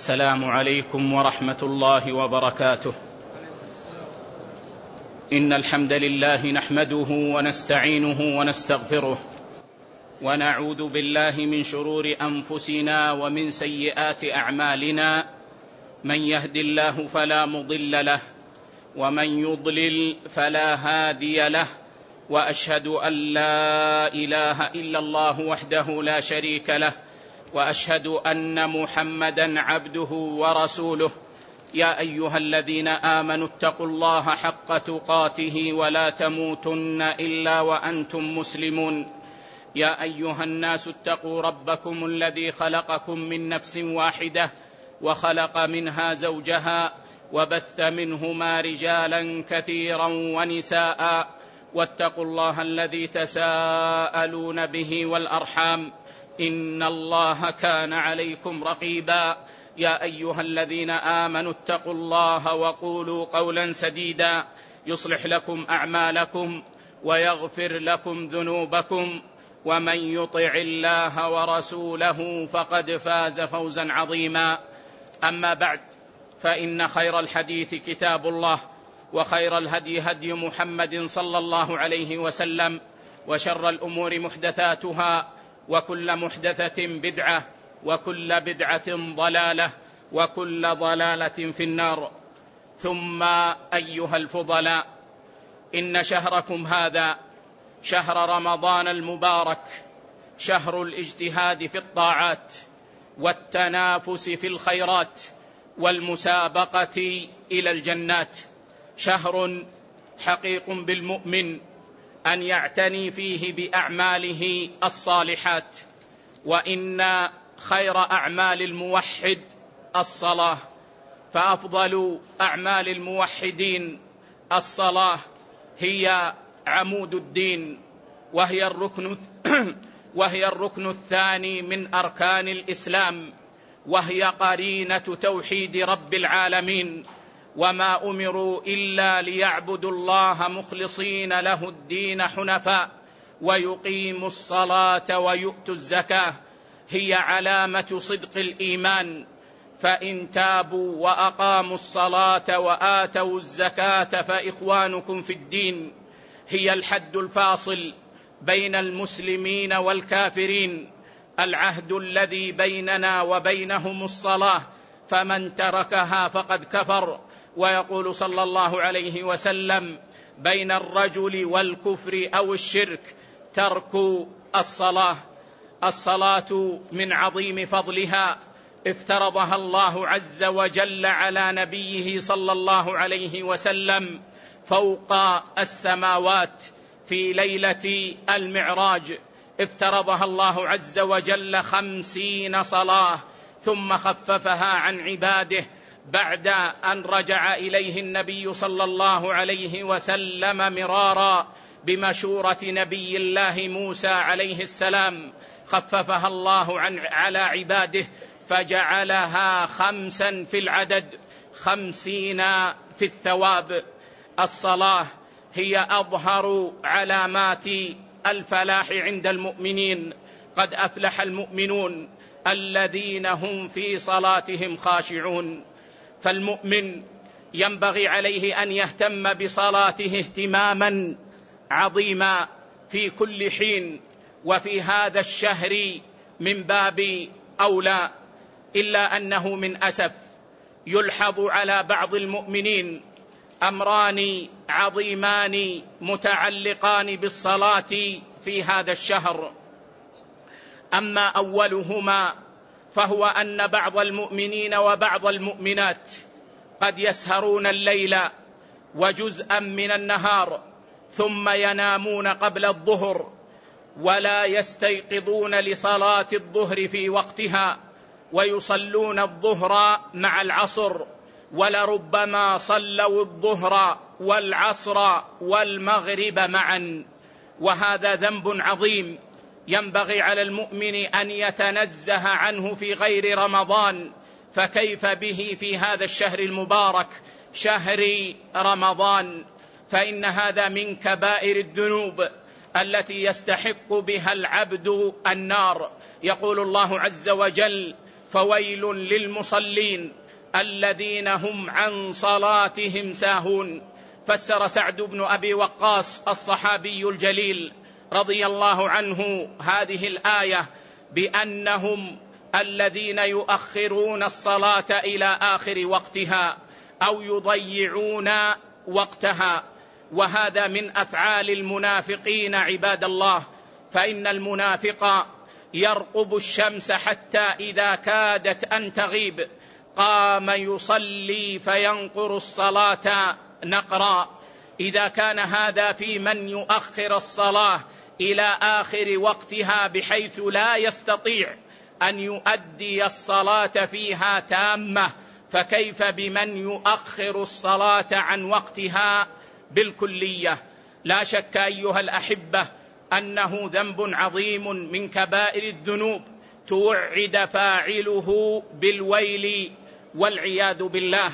السلام عليكم ورحمة الله وبركاته. إن الحمد لله نحمده ونستعينه ونستغفره، ونعوذ بالله من شرور أنفسنا ومن سيئات أعمالنا. من يهد الله فلا مضل له، ومن يضلل فلا هادي له، وأشهد أن لا إله إلا الله وحده لا شريك له، وأشهد أن محمدًا عبده ورسوله. يا أيها الذين آمنوا اتقوا الله حق تقاته ولا تموتن إلا وأنتم مسلمون. يا أيها الناس اتقوا ربكم الذي خلقكم من نفس واحدة، وخلق منها زوجها، وبث منهما رجالا كثيرا ونساء، واتقوا الله الذي تساءلون به والأرحام، إن الله كان عليكم رقيبا. يا أيها الذين آمنوا اتقوا الله وقولوا قولا سديدا يصلح لكم أعمالكم ويغفر لكم ذنوبكم، ومن يطع الله ورسوله فقد فاز فوزا عظيما. أما بعد، فإن خير الحديث كتاب الله، وخير الهدي هدي محمد صلى الله عليه وسلم، وشر الأمور محدثاتها، وكل محدثة بدعة، وكل بدعة ضلالة، وكل ضلالة في النار. ثم أيها الفضلاء، إن شهركم هذا شهر رمضان المبارك، شهر الاجتهاد في الطاعات والتنافس في الخيرات والمسابقة إلى الجنات، شهر حقيق بالمؤمن أن يعتني فيه بأعماله الصالحات. وإن خير أعمال الموحد الصلاة، فأفضل أعمال الموحدين الصلاة، هي عمود الدين، وهي الركن الثاني من أركان الإسلام، وهي قرينة توحيد رب العالمين. وما أمروا إلا ليعبدوا الله مخلصين له الدين حنفاء، ويقيموا الصلاة ويؤتوا الزكاة. هي علامة صدق الإيمان، فإن تابوا وأقاموا الصلاة وآتوا الزكاة فإخوانكم في الدين. هي الحد الفاصل بين المسلمين والكافرين، العهد الذي بيننا وبينهم الصلاة، فمن تركها فقد كفر. ويقول صلى الله عليه وسلم: بين الرجل والكفر أو الشرك ترك الصلاة. الصلاة من عظيم فضلها افترضها الله عز وجل على نبيه صلى الله عليه وسلم فوق السماوات في ليلة المعراج. افترضها الله عز وجل 50 صلاة، ثم خففها عن عباده بعد أن رجع إليه النبي صلى الله عليه وسلم مرارا بمشورة نبي الله موسى عليه السلام. خففها الله على عباده فجعلها 5 في العدد، 50 في الثواب. الصلاة هي أظهر علامات الفلاح عند المؤمنين. قد أفلح المؤمنون الذين هم في صلاتهم خاشعون. فالمؤمن ينبغي عليه أن يهتم بصلاته اهتماما عظيما في كل حين، وفي هذا الشهر من باب أولى. إلا أنه من أسف يلحظ على بعض المؤمنين أمران عظيمان متعلقان بالصلاة في هذا الشهر. أما أولهما فهو أن بعض المؤمنين وبعض المؤمنات قد يسهرون الليل وجزءا من النهار، ثم ينامون قبل الظهر، ولا يستيقظون لصلاة الظهر في وقتها، ويصلون الظهر مع العصر، ولربما صلوا الظهر والعصر والمغرب معا. وهذا ذنب عظيم ينبغي على المؤمن أن يتنزه عنه في غير رمضان، فكيف به في هذا الشهر المبارك، شهر رمضان؟ فإن هذا من كبائر الذنوب التي يستحق بها العبد النار. يقول الله عز وجل: فويل للمصلين الذين هم عن صلاتهم ساهون. فسر سعد بن أبي وقاص الصحابي الجليل رضي الله عنه هذه الآية بأنهم الذين يؤخرون الصلاة إلى آخر وقتها أو يضيعون وقتها، وهذا من أفعال المنافقين عباد الله. فإن المنافق يرقب الشمس حتى إذا كادت أن تغيب قام يصلي فينقر الصلاة نقرا. إذا كان هذا في من يؤخر الصلاة إلى آخر وقتها بحيث لا يستطيع أن يؤدي الصلاة فيها تامة، فكيف بمن يؤخر الصلاة عن وقتها بالكلية؟ لا شك أيها الأحبة أنه ذنب عظيم من كبائر الذنوب توعد فاعله بالويل والعياذ بالله.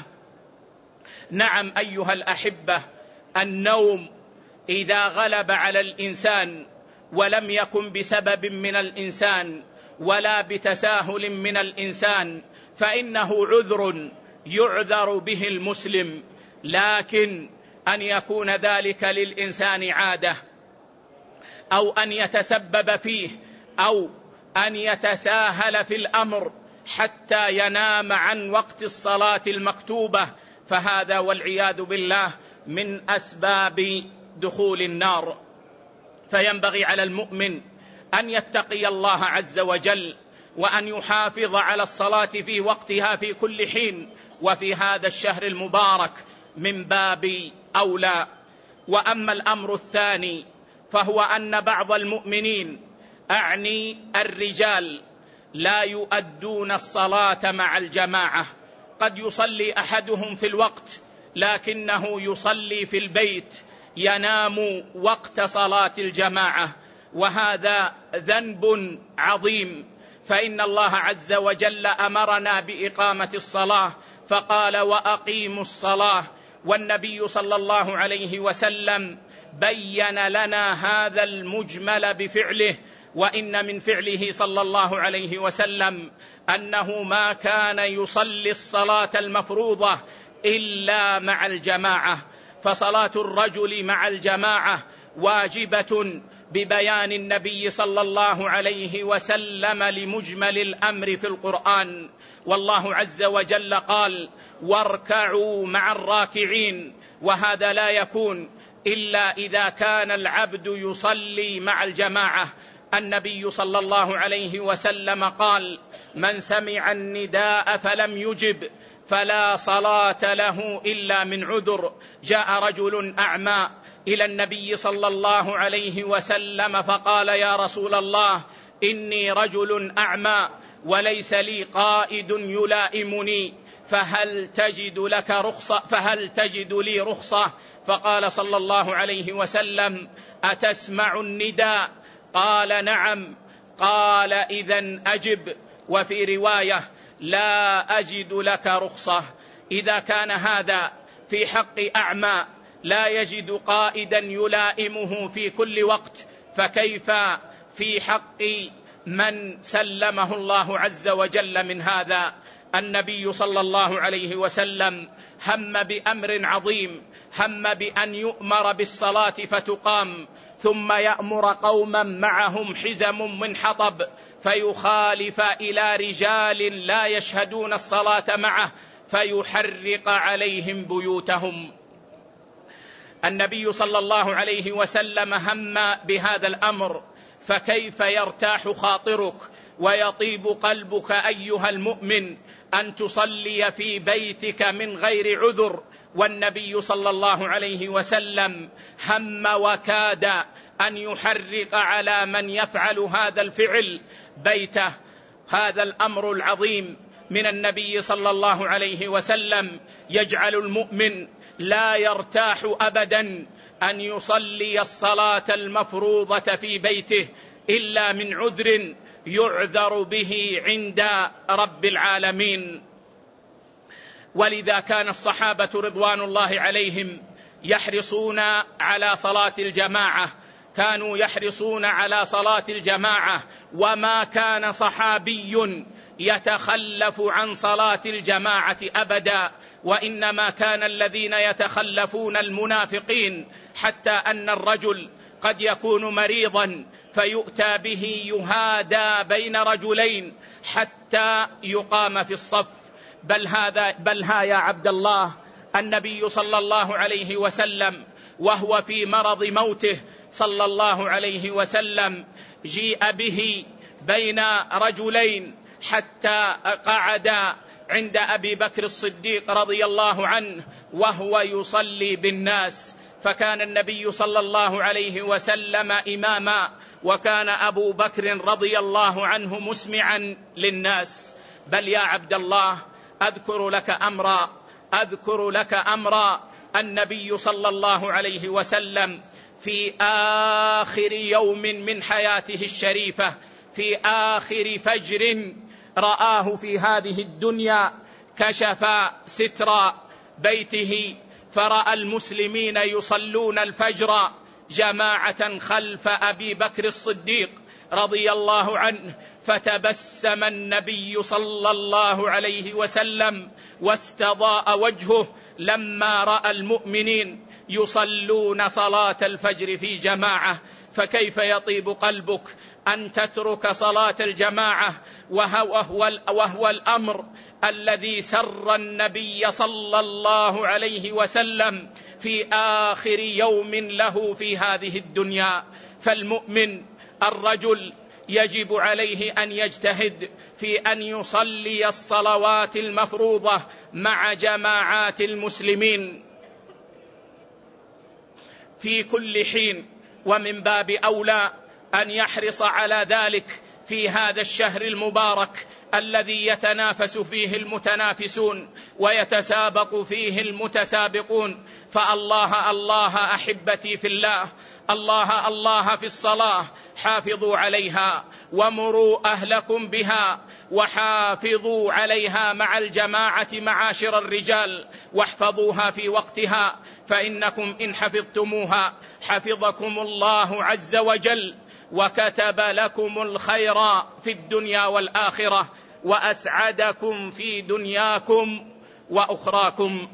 نعم أيها الأحبة، النوم إذا غلب على الإنسان ولم يكن بسبب من الإنسان ولا بتساهل من الإنسان فإنه عذر يعذر به المسلم، لكن أن يكون ذلك للإنسان عادة أو أن يتسبب فيه أو أن يتساهل في الأمر حتى ينام عن وقت الصلاة المكتوبة، فهذا والعياذ بالله من أسباب دخول النار. فينبغي على المؤمن أن يتقي الله عز وجل وأن يحافظ على الصلاة في وقتها في كل حين، وفي هذا الشهر المبارك من باب أولى. وأما الأمر الثاني فهو أن بعض المؤمنين، أعني الرجال، لا يؤدون الصلاة مع الجماعة. قد يصلي أحدهم في الوقت لكنه يصلي في البيت، ينام وقت صلاة الجماعة، وهذا ذنب عظيم. فإن الله عز وجل أمرنا بإقامة الصلاة فقال وأقيموا الصلاة، والنبي صلى الله عليه وسلم بين لنا هذا المجمل بفعله. وإن من فعله صلى الله عليه وسلم أنه ما كان يصلي الصلاة المفروضة إلا مع الجماعة، فصلاة الرجل مع الجماعة واجبة ببيان النبي صلى الله عليه وسلم لمجمل الأمر في القرآن. والله عز وجل قال واركعوا مع الراكعين، وهذا لا يكون إلا إذا كان العبد يصلي مع الجماعة. النبي صلى الله عليه وسلم قال من سمع النداء فلم يجب فلا صلاة له إلا من عذر. جاء رجل أعمى إلى النبي صلى الله عليه وسلم فقال يا رسول الله إني رجل أعمى وليس لي قائد يلائمني فهل تجد لي رخصة؟ فقال صلى الله عليه وسلم أتسمع النداء؟ قال نعم. قال إذن أجب. وفي رواية لا أجد لك رخصة. إذا كان هذا في حق أعمى لا يجد قائدا يلائمه في كل وقت، فكيف في حق من سلمه الله عز وجل من هذا؟ النبي صلى الله عليه وسلم هم بأمر عظيم، هم بأن يؤمر بالصلاة فتقام، ثم يأمر قوما معهم حزم من حطب فيخالف إلى رجال لا يشهدون الصلاة معه فيحرق عليهم بيوتهم. النبي صلى الله عليه وسلم هم بهذا الأمر، فكيف يرتاح خاطرك ويطيب قلبك أيها المؤمن أن تصلي في بيتك من غير عذر؟ والنبي صلى الله عليه وسلم هم وكاد أن يحرق على من يفعل هذا الفعل بيته. هذا الأمر العظيم من النبي صلى الله عليه وسلم يجعل المؤمن لا يرتاح أبدا أن يصلي الصلاة المفروضة في بيته إلا من عذر يعذر به عند رب العالمين. ولذا كان الصحابة رضوان الله عليهم يحرصون على صلاة الجماعة، كانوا يحرصون على صلاة الجماعة، وما كان صحابي يتخلف عن صلاة الجماعة أبدا، وإنما كان الذين يتخلفون المنافقين، حتى أن الرجل قد يكون مريضا فيؤتى به يهادى بين رجلين حتى يقام في الصف. بل ها يا عبد الله، النبي صلى الله عليه وسلم وهو في مرض موته صلى الله عليه وسلم جيء به بين رجلين حتى قعد عند أبي بكر الصديق رضي الله عنه وهو يصلي بالناس، فكان النبي صلى الله عليه وسلم إماما، وكان أبو بكر رضي الله عنه مسمعا للناس. بل يا عبد الله، أذكر لك أمرا النبي صلى الله عليه وسلم في آخر يوم من حياته الشريفة، في آخر فجر رآه في هذه الدنيا، كشف ستر بيته فرأى المسلمين يصلون الفجر جماعة خلف أبي بكر الصديق رضي الله عنه، فتبسم النبي صلى الله عليه وسلم واستضاء وجهه لما رأى المؤمنين يصلون صلاة الفجر في جماعة. فكيف يطيب قلبك أن تترك صلاة الجماعة وهو الأمر الذي سر النبي صلى الله عليه وسلم في آخر يوم له في هذه الدنيا؟ فالمؤمن الرجل يجب عليه أن يجتهد في أن يصلي الصلوات المفروضة مع جماعات المسلمين في كل حين، ومن باب أولى أن يحرص على ذلك في هذا الشهر المبارك الذي يتنافس فيه المتنافسون ويتسابق فيه المتسابقون. فالله الله أحبتي في الله، الله الله في الصلاة، حافظوا عليها ومروا أهلكم بها وحافظوا عليها مع الجماعة معاشر الرجال، واحفظوها في وقتها، فإنكم إن حفظتموها حفظكم الله عز وجل وكتب لكم الخير في الدنيا والآخرة وأسعدكم في دنياكم وأخراكم.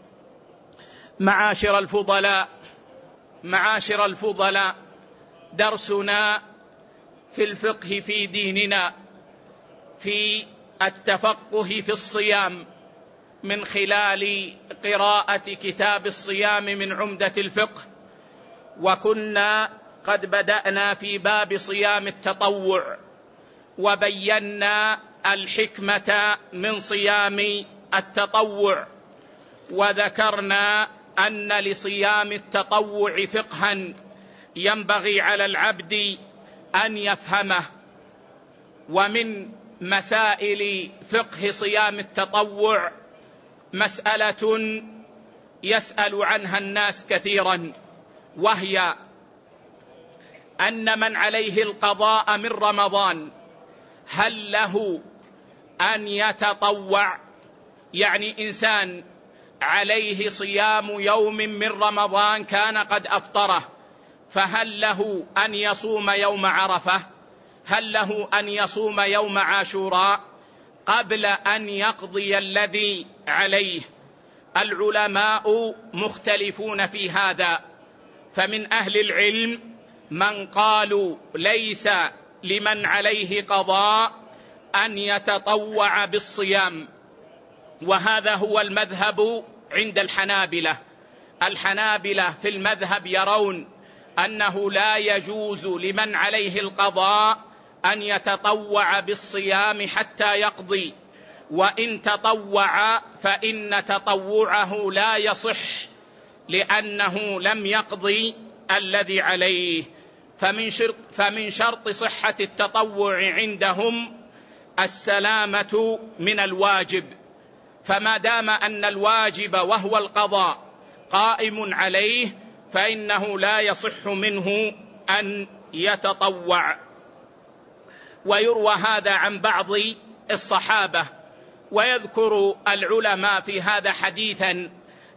معاشر الفضلاء، درسنا في الفقه في ديننا في التفقه في الصيام من خلال قراءة كتاب الصيام من عمدة الفقه، وكنا قد بدأنا في باب صيام التطوع، وبينا الحكمة من صيام التطوع، وذكرنا أن لصيام التطوع فقها ينبغي على العبد أن يفهمه. ومن مسائل فقه صيام التطوع مسألة يسأل عنها الناس كثيرا، وهي أن من عليه القضاء من رمضان هل له أن يتطوع؟ يعني إنسان عليه صيام يوم من رمضان كان قد أفطره، فهل له أن يصوم يوم عرفة؟ هل له أن يصوم يوم عاشوراء قبل أن يقضي الذي عليه؟ العلماء مختلفون في هذا، فمن أهل العلم من قالوا ليس لمن عليه قضاء أن يتطوع بالصيام، وهذا هو المذهب عند الحنابلة. الحنابلة في المذهب يرون أنه لا يجوز لمن عليه القضاء أن يتطوع بالصيام حتى يقضي، وإن تطوع فإن تطوعه لا يصح لأنه لم يقضي الذي عليه. فمن شرط صحة التطوع عندهم السلامة من الواجب، فما دام أن الواجب وهو القضاء قائم عليه فإنه لا يصح منه أن يتطوع. ويروى هذا عن بعض الصحابة، ويذكر العلماء في هذا حديثا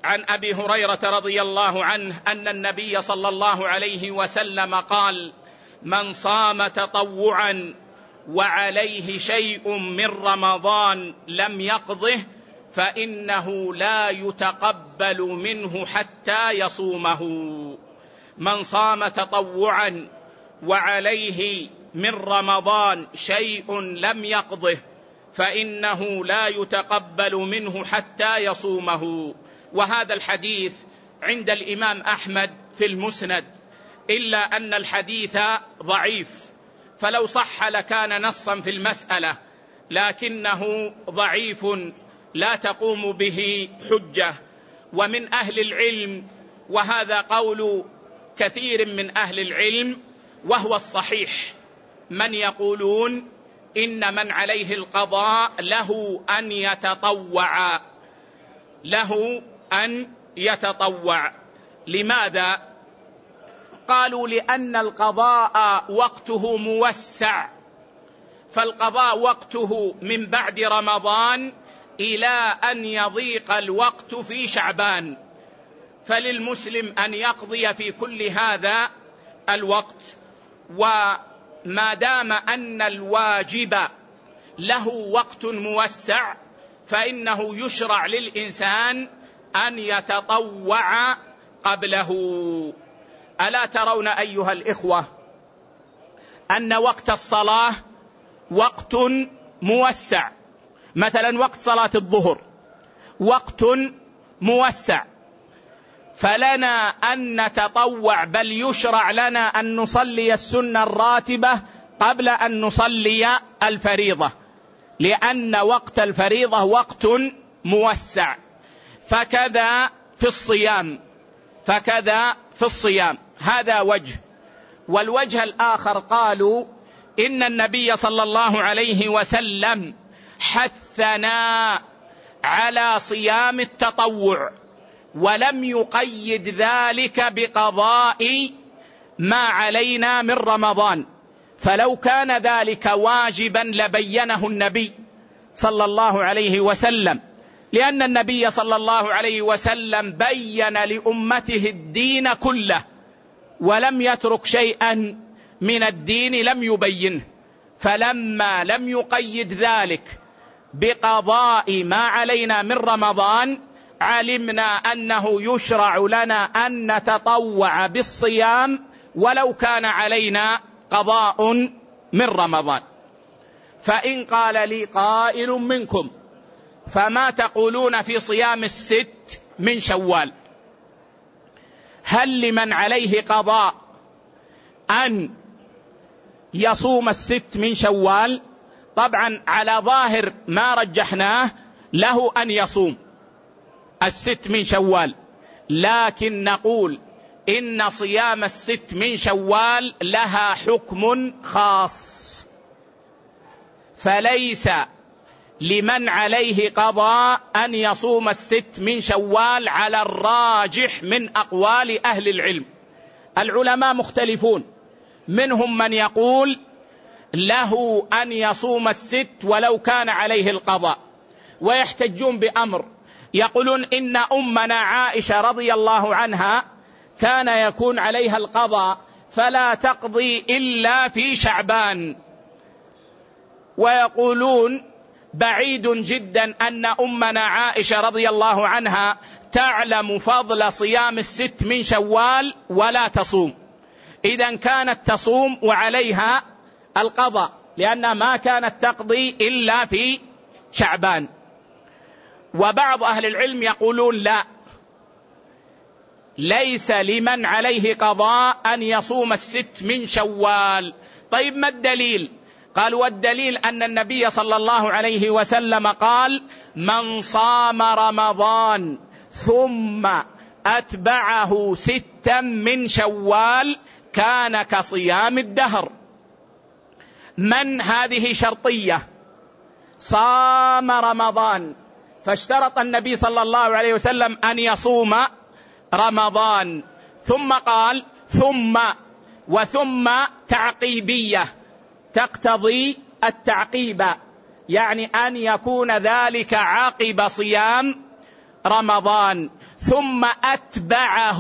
عن أبي هريرة رضي الله عنه أن النبي صلى الله عليه وسلم قال: من صام تطوعا وعليه شيء من رمضان لم يقضه فإنه لا يتقبل منه حتى يصومه. من صام تطوعا وعليه من رمضان شيء لم يقضه فإنه لا يتقبل منه حتى يصومه. وهذا الحديث عند الإمام أحمد في المسند، إلا أن الحديث ضعيف، فلو صح لكان نصا في المسألة، لكنه ضعيف لا تقوم به حجة. ومن أهل العلم، وهذا قول كثير من أهل العلم وهو الصحيح، من يقولون إن من عليه القضاء له أن يتطوع. لماذا؟ قالوا لأن القضاء وقته موسع، فالقضاء وقته من بعد رمضان إلى أن يضيق الوقت في شعبان، فللمسلم أن يقضي في كل هذا الوقت. وما دام أن الواجب له وقت موسع فإنه يشرع للإنسان أن يتطوع قبله. ألا ترون أيها الإخوة أن وقت الصلاة وقت موسع؟ مثلا وقت صلاة الظهر وقت موسع، فلنا أن نتطوع، بل يشرع لنا أن نصلي السنة الراتبة قبل أن نصلي الفريضة، لأن وقت الفريضة وقت موسع. فكذا في الصيام. هذا وجه. والوجه الآخر قالوا إن النبي صلى الله عليه وسلم حثنا على صيام التطوع، ولم يقيد ذلك بقضاء ما علينا من رمضان، فلو كان ذلك واجبا لبينه النبي صلى الله عليه وسلم، لأن النبي صلى الله عليه وسلم بين لأمته الدين كله ولم يترك شيئا من الدين لم يبينه. فلما لم يقيد ذلك بقضاء ما علينا من رمضان علمنا أنه يشرع لنا أن نتطوع بالصيام ولو كان علينا قضاء من رمضان. فإن قال لي قائل منكم: فما تقولون في صيام 6 من شوال؟ هل لمن عليه قضاء أن يصوم 6 من شوال؟ طبعا على ظاهر ما رجحناه له أن يصوم 6 من شوال، لكن نقول إن صيام 6 من شوال لها حكم خاص، فليس لمن عليه قضاء أن يصوم 6 من شوال على الراجح من أقوال أهل العلم. العلماء مختلفون، منهم من يقول له أن يصوم 6 ولو كان عليه القضاء، ويحتجون بأمر يقولون إن أمنا عائشة رضي الله عنها كان يكون عليها القضاء فلا تقضي إلا في شعبان، ويقولون بعيد جدا أن أمنا عائشة رضي الله عنها تعلم فضل صيام 6 من شوال ولا تصوم، إذن كانت تصوم وعليها القضاء، لأنها ما كانت تقضي إلا في شعبان. وبعض أهل العلم يقولون لا، ليس لمن عليه قضاء أن يصوم 6 من شوال. طيب ما الدليل؟ قال: والدليل أن النبي صلى الله عليه وسلم قال: من صام رمضان ثم أتبعه 6 من شوال كان كصيام الدهر. من هذه شرطية، صام رمضان، فاشترط النبي صلى الله عليه وسلم أن يصوم رمضان، ثم قال ثم تعقيبية تقتضي التعقيب، يعني أن يكون ذلك عقب صيام رمضان ثم أتبعه،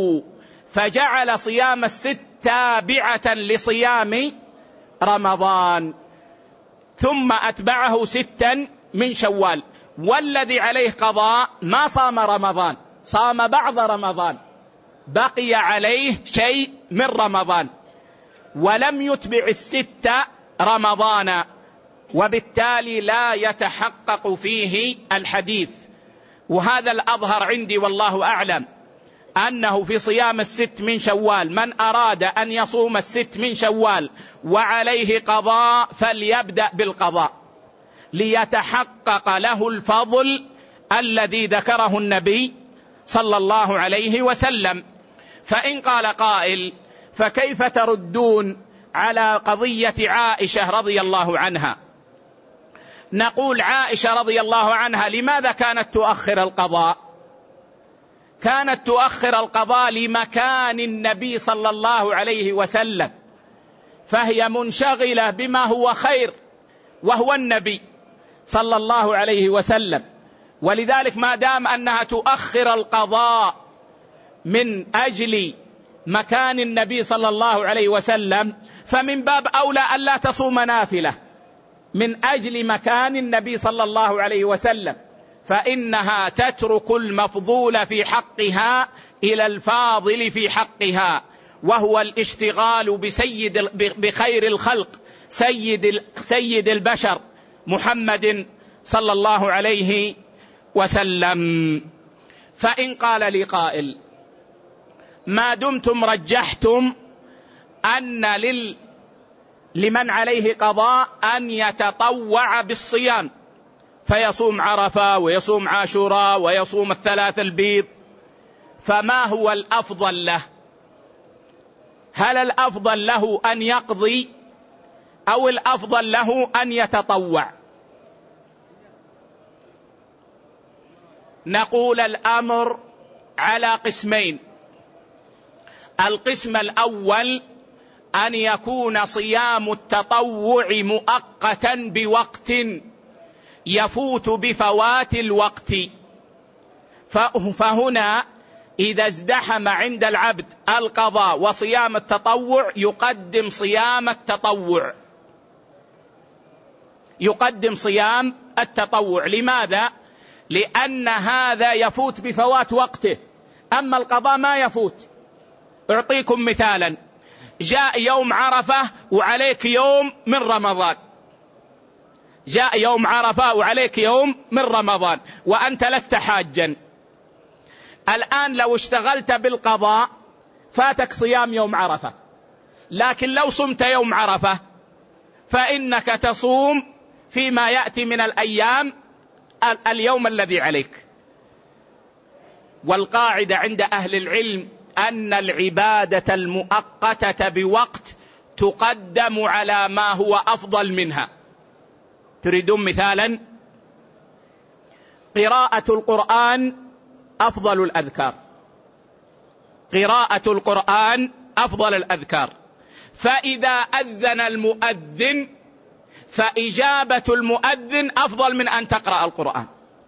فجعل صيام الست تابعة لصيام رمضان، ثم أتبعه 6 من شوال. والذي عليه قضاء ما صام رمضان، صام بعض رمضان، بقي عليه شيء من رمضان ولم يتبع 6 رمضان، وبالتالي لا يتحقق فيه الحديث. وهذا الأظهر عندي والله أعلم، أنه في صيام 6 من شوال من أراد أن يصوم 6 من شوال وعليه قضاء فليبدأ بالقضاء ليتحقق له الفضل الذي ذكره النبي صلى الله عليه وسلم. فإن قال قائل: فكيف تردون على قضية عائشة رضي الله عنها؟ نقول: عائشة رضي الله عنها لماذا كانت تؤخر القضاء؟ كانت تؤخر القضاء لمكان النبي صلى الله عليه وسلم، فهي منشغلة بما هو خير وهو النبي صلى الله عليه وسلم. ولذلك ما دام أنها تؤخر القضاء من أجل مكان النبي صلى الله عليه وسلم، فمن باب أولى أن لا تصوم نافلة من أجل مكان النبي صلى الله عليه وسلم، فإنها تترك المفضول في حقها إلى الفاضل في حقها، وهو الاشتغال بخير الخلق سيد البشر محمد صلى الله عليه وسلم. فإن قال لي قائل: ما دمتم رجحتم أن لمن عليه قضاء أن يتطوع بالصيام، فيصوم عرفة ويصوم عاشوراء ويصوم 3 البيض، فما هو الأفضل له؟ هل الأفضل له أن يقضي أو الأفضل له أن يتطوع؟ نقول: الأمر على قسمين. القسم الأول أن يكون صيام التطوع مؤقتا بوقت يفوت بفوات الوقت، فهنا إذا ازدحم عند العبد القضاء وصيام التطوع يقدم صيام التطوع، يقدم صيام التطوع. لماذا؟ لأن هذا يفوت بفوات وقته، أما القضاء ما يفوت. أعطيكم مثالا: جاء يوم عرفة وعليك يوم من رمضان، جاء يوم عرفة وعليك يوم من رمضان وأنت لست حاجا. الآن لو اشتغلت بالقضاء فاتك صيام يوم عرفة، لكن لو صمت يوم عرفة فإنك تصوم فيما يأتي من الأيام اليوم الذي عليك. والقاعدة عند أهل العلم أن العبادة المؤقتة بوقت تقدم على ما هو أفضل منها. تريدون مثالا؟ قراءة القرآن أفضل الأذكار، قراءة القرآن أفضل الأذكار، فإذا أذن المؤذن فإجابة المؤذن أفضل من أن تقرأ القرآن.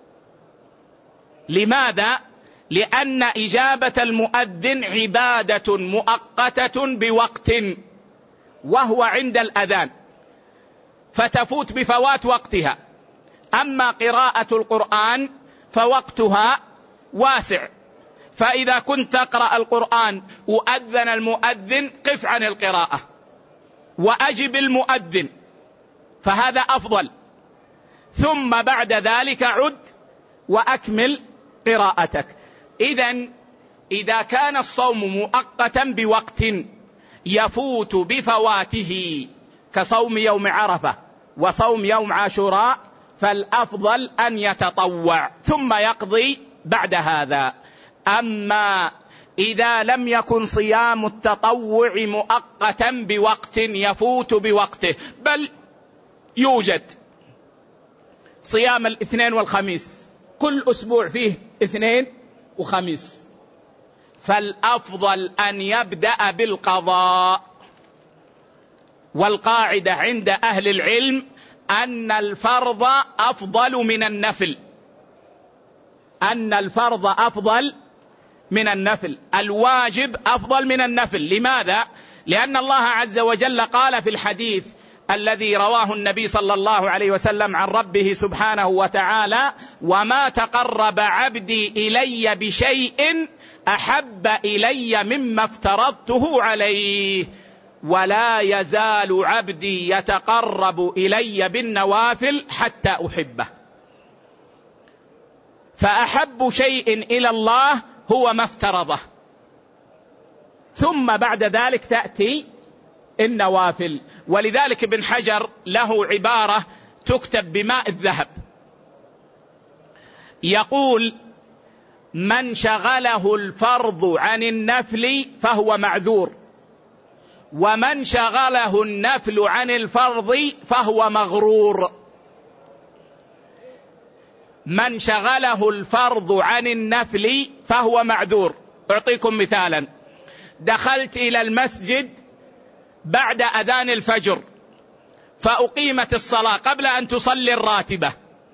لماذا؟ لأن إجابة المؤذن عبادة مؤقتة بوقت وهو عند الأذان، فتفوت بفوات وقتها. أما قراءة القرآن فوقتها واسع، فإذا كنت تقرأ القرآن وأذن المؤذن قف عن القراءة وأجب المؤذن، فهذا أفضل، ثم بعد ذلك عد وأكمل قراءتك. إذا كان الصوم مؤقتا بوقت يفوت بفواته كصوم يوم عرفة وصوم يوم عاشوراء، فالأفضل أن يتطوع ثم يقضي بعد هذا. أما إذا لم يكن صيام التطوع مؤقتا بوقت يفوت بوقته، بل يوجد صيام الاثنين والخميس، كل أسبوع فيه اثنين وخميس، فالأفضل أن يبدأ بالقضاء. والقاعدة عند أهل العلم أن الفرض أفضل من النفل، أن الفرض أفضل من النفل، الواجب أفضل من النفل. لماذا؟ لأن الله عز وجل قال في الحديث الذي رواه النبي صلى الله عليه وسلم عن ربه سبحانه وتعالى: وما تقرب عبدي إلي بشيء أحب إلي مما افترضته عليه، ولا يزال عبدي يتقرب إلي بالنوافل حتى أحبه. فأحب شيء إلى الله هو ما افترضه، ثم بعد ذلك تأتي النوافل. ولذلك ابن حجر له عبارة تكتب بماء الذهب، يقول: من شغله الفرض عن النفل فهو معذور، ومن شغله النفل عن الفرض فهو مغرور. من شغله الفرض عن النفل فهو معذور. أعطيكم مثالا: دخلت إلى المسجد بعد أذان الفجر فأقيمت الصلاة قبل أن تصلي الراتبة،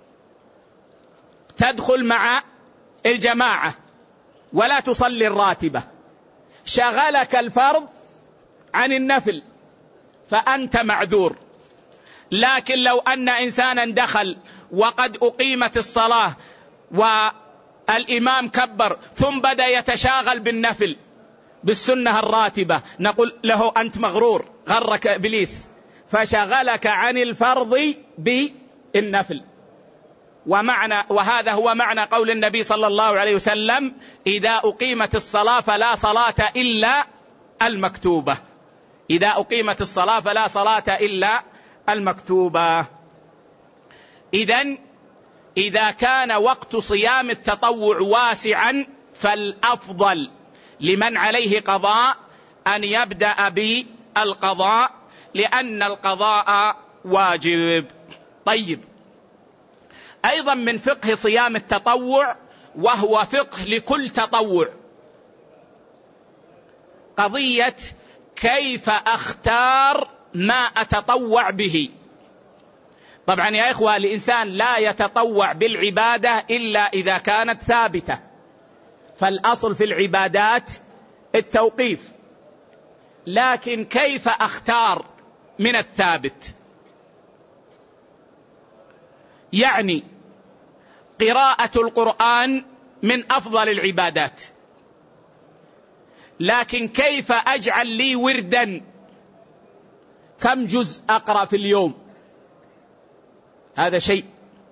تدخل مع الجماعة ولا تصلي الراتبة، شغلك الفرض عن النفل فأنت معذور. لكن لو أن إنسانا دخل وقد أقيمت الصلاة والإمام كبر ثم بدأ يتشاغل بالنفل بالسنة الراتبة، نقول له: أنت مغرور، غرك إبليس، فشغلك عن الفرض بالنفل. وهذا هو معنى قول النبي صلى الله عليه وسلم: إذا أقيمت الصلاة فلا صلاة إلا المكتوبة. إذا أقيمت الصلاة فلا صلاة إلا المكتوبة. إذن إذا كان وقت صيام التطوع واسعا فالأفضل لمن عليه قضاء أن يبدأ بالقضاء، لأن القضاء واجب. طيب، أيضا من فقه صيام التطوع، وهو فقه لكل تطوع، قضية كيف أختار ما أتطوع به. طبعا يا إخوة، الإنسان لا يتطوع بالعبادة إلا إذا كانت ثابتة، فالأصل في العبادات التوقيف، لكن كيف أختار من الثابت؟ يعني قراءة القرآن من أفضل العبادات، لكن كيف أجعل لي وردا؟ كم جزء أقرأ في اليوم؟ هذا شيء.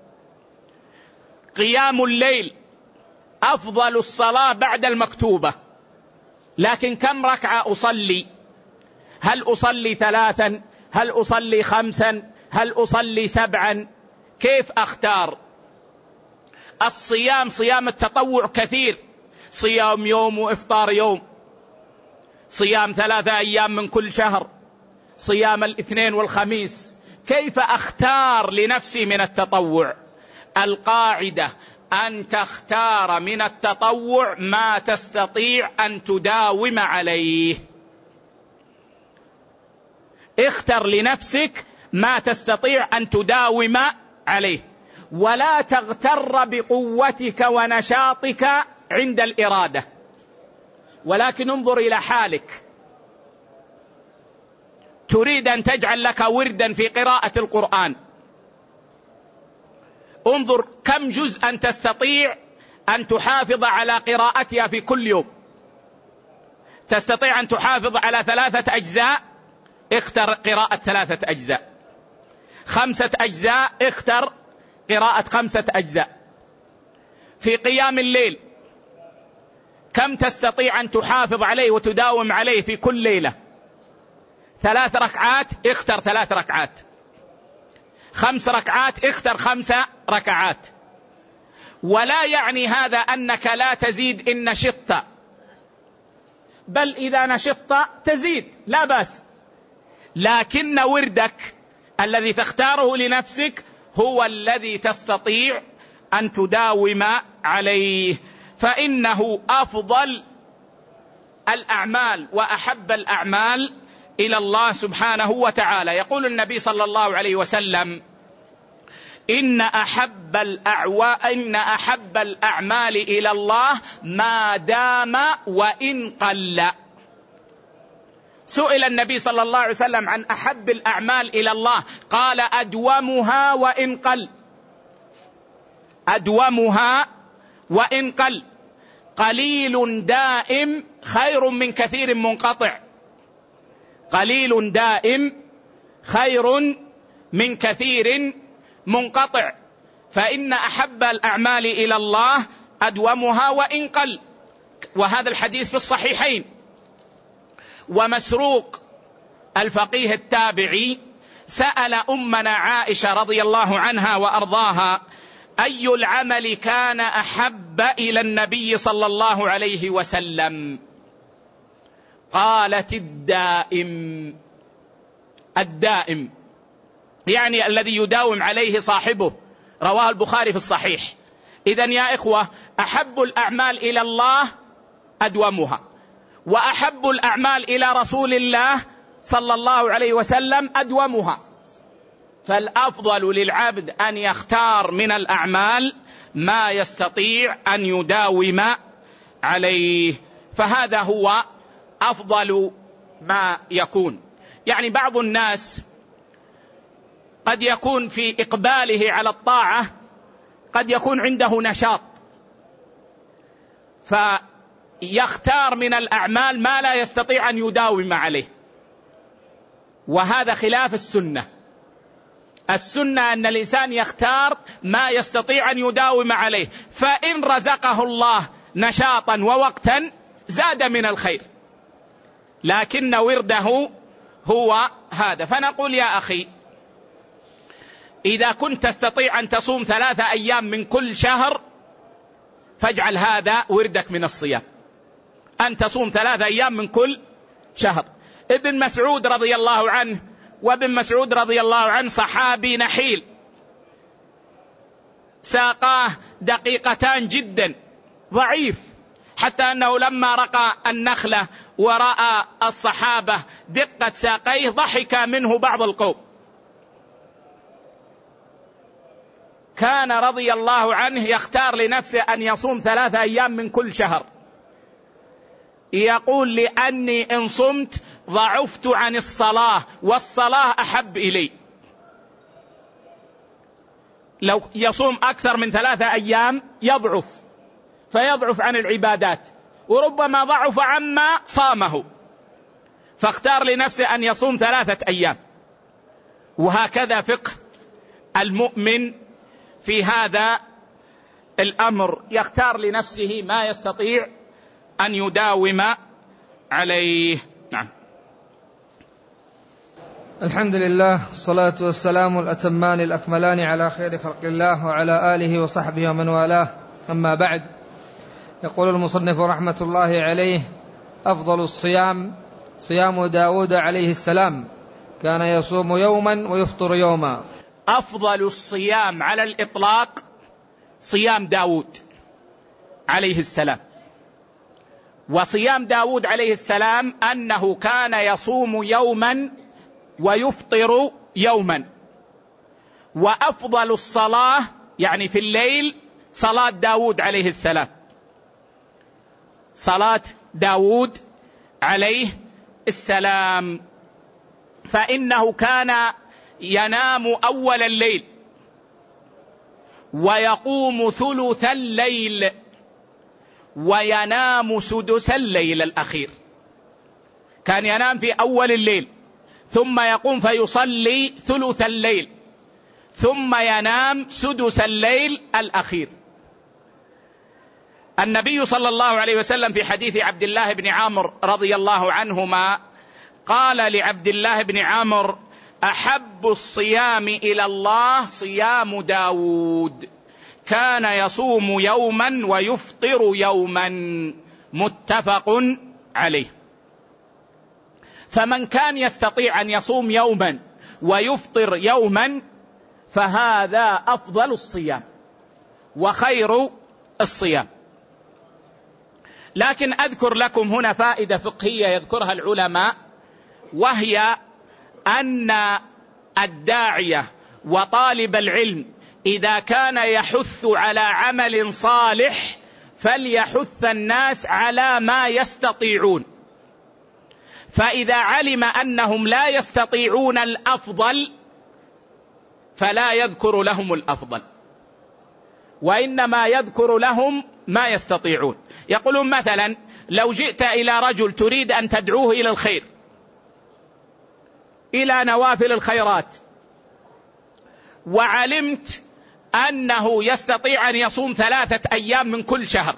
قيام الليل أفضل الصلاة بعد المكتوبة، لكن كم ركعة أصلي؟ هل أصلي 3؟ هل أصلي 5؟ هل أصلي 7؟ كيف أختار؟ الصيام، صيام التطوع كثير، صيام يوم وإفطار يوم، صيام 3 أيام من كل شهر، صيام الاثنين والخميس. كيف أختار لنفسي من التطوع؟ القاعدة أن تختار من التطوع ما تستطيع أن تداوم عليه. اختر لنفسك ما تستطيع أن تداوم عليه، ولا تغتر بقوتك ونشاطك عند الإرادة، ولكن انظر إلى حالك. تريد أن تجعل لك وردا في قراءة القرآن، انظر كم جزءا تستطيع أن تحافظ على قراءتها في كل يوم. تستطيع أن تحافظ على 3 أجزاء، اختر قراءة 3 أجزاء. 5 أجزاء، اختر قراءة 5 أجزاء. في قيام الليل كم تستطيع أن تحافظ عليه وتداوم عليه في كل ليلة؟ 3 ركعات، اختر 3 ركعات. 5 ركعات، اختر 5 ركعات. ولا يعني هذا أنك لا تزيد إن نشطت، بل إذا نشطت تزيد، لا بأس، لكن وردك الذي تختاره لنفسك هو الذي تستطيع أن تداوم عليه، فإنه أفضل الأعمال وأحب الأعمال إلى الله سبحانه وتعالى. يقول النبي صلى الله عليه وسلم: إن أحب الأعمال إلى الله ما دام وإن قل. سئل النبي صلى الله عليه وسلم عن أحب الأعمال إلى الله، قال أدومها وإن قل. أدومها وإن قل. قليل دائم خير من كثير منقطع. قليل دائم خير من كثير منقطع. فإن أحب الأعمال إلى الله أدومها وإن قل. وهذا الحديث في الصحيحين. ومسروق الفقيه التابعي سأل أمنا عائشة رضي الله عنها وأرضاها: أي العمل كان أحب إلى النبي صلى الله عليه وسلم؟ قالت: الدائم. الدائم يعني الذي يداوم عليه صاحبه. رواه البخاري في الصحيح. إذن يا إخوة، أحب الأعمال إلى الله أدومها، وأحب الأعمال إلى رسول الله صلى الله عليه وسلم أدومها. فالأفضل للعبد أن يختار من الأعمال ما يستطيع أن يداوم عليه، فهذا هو أفضل ما يكون. يعني بعض الناس قد يكون في إقباله على الطاعة قد يكون عنده نشاط، فيختار من الأعمال ما لا يستطيع أن يداوم عليه، وهذا خلاف السنة. السنة أن الإنسان يختار ما يستطيع أن يداوم عليه، فإن رزقه الله نشاطا ووقتا زاد من الخير، لكن ورده هو هذا. فنقول يا أخي، إذا كنت تستطيع أن تصوم 3 أيام من كل شهر فاجعل هذا وردك من الصيام، أن تصوم 3 أيام من كل شهر. ابن مسعود رضي الله عنه، وابن مسعود رضي الله عنه صحابي نحيل، ساقاه دقيقتان جدا، ضعيف، حتى أنه لما رقى النخلة ورأى الصحابة دقة ساقيه ضحك منه بعض القوم. كان رضي الله عنه يختار لنفسه أن يصوم 3 أيام من كل شهر، يقول: لأني إن صمت ضعفت عن الصلاة، والصلاة أحب إلي. لو يصوم أكثر من 3 أيام يضعف، فيضعف عن العبادات، وربما ضعف عما صامه، فاختار لنفسه أن يصوم 3 أيام. وهكذا فقه المؤمن في هذا الأمر، يختار لنفسه ما يستطيع أن يداوم عليه. نعم. الحمد لله، الصلاة والسلام الأتمان الأكملان على خير خلق الله وعلى آله وصحبه ومن والاه، أما بعد. يقول المصنف رحمة الله عليه: أفضل الصيام صيام داود عليه السلام، كان يصوم يوما ويفطر يوما. أفضل الصيام على الإطلاق صيام داود عليه السلام. وصيام داود عليه السلام أنه كان يصوم يوما ويفطر يوما. وأفضل الصلاة يعني في الليل صلاة داود عليه السلام، صلاة داود عليه السلام، فإنه كان ينام أول الليل ويقوم ثلث الليل وينام سدس الليل الأخير. كان ينام في أول الليل ثم يقوم فيصلي ثلث الليل ثم ينام سدس الليل الأخير. النبي صلى الله عليه وسلم في حديث عبد الله بن عامر رضي الله عنهما قال لعبد الله بن عامر: أحب الصيام إلى الله صيام داود، كان يصوم يوما ويفطر يوما، متفق عليه. فمن كان يستطيع أن يصوم يوما ويفطر يوما فهذا أفضل الصيام وخير الصيام. لكن أذكر لكم هنا فائدة فقهية يذكرها العلماء، وهي أن الداعية وطالب العلم إذا كان يحث على عمل صالح فليحث الناس على ما يستطيعون، فإذا علم أنهم لا يستطيعون الأفضل فلا يذكر لهم الأفضل، وإنما يذكر لهم ما يستطيعون. يقولون مثلا لو جئت إلى رجل تريد أن تدعوه إلى الخير، إلى نوافل الخيرات، وعلمت أنه يستطيع أن يصوم 3 أيام من كل شهر،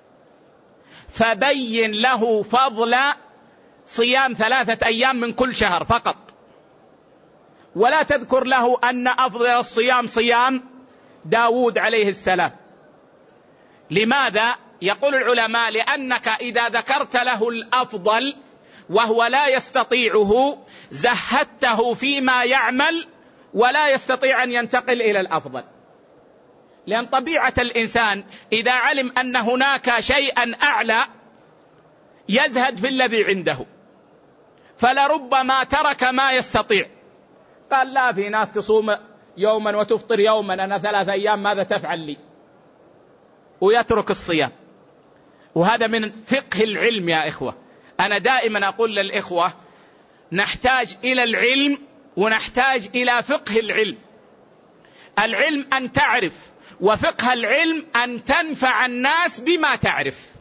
فبين له فضل صيام 3 أيام من كل شهر فقط، ولا تذكر له أن أفضل الصيام صيام داود عليه السلام. لماذا؟ يقول العلماء لأنك إذا ذكرت له الأفضل وهو لا يستطيعه زهدته فيما يعمل ولا يستطيع أن ينتقل إلى الأفضل، لأن طبيعة الإنسان إذا علم أن هناك شيئا أعلى يزهد في الذي عنده، فلربما ترك ما يستطيع، قال لا، في ناس تصوم يوما وتفطر يوما، أنا 3 أيام ماذا تفعل لي؟ ويترك الصيام. وهذا من فقه العلم يا إخوة. أنا دائما أقول للإخوة نحتاج إلى العلم ونحتاج إلى فقه العلم. العلم أن تعرف، وفقه العلم أن تنفع الناس بما تعرف.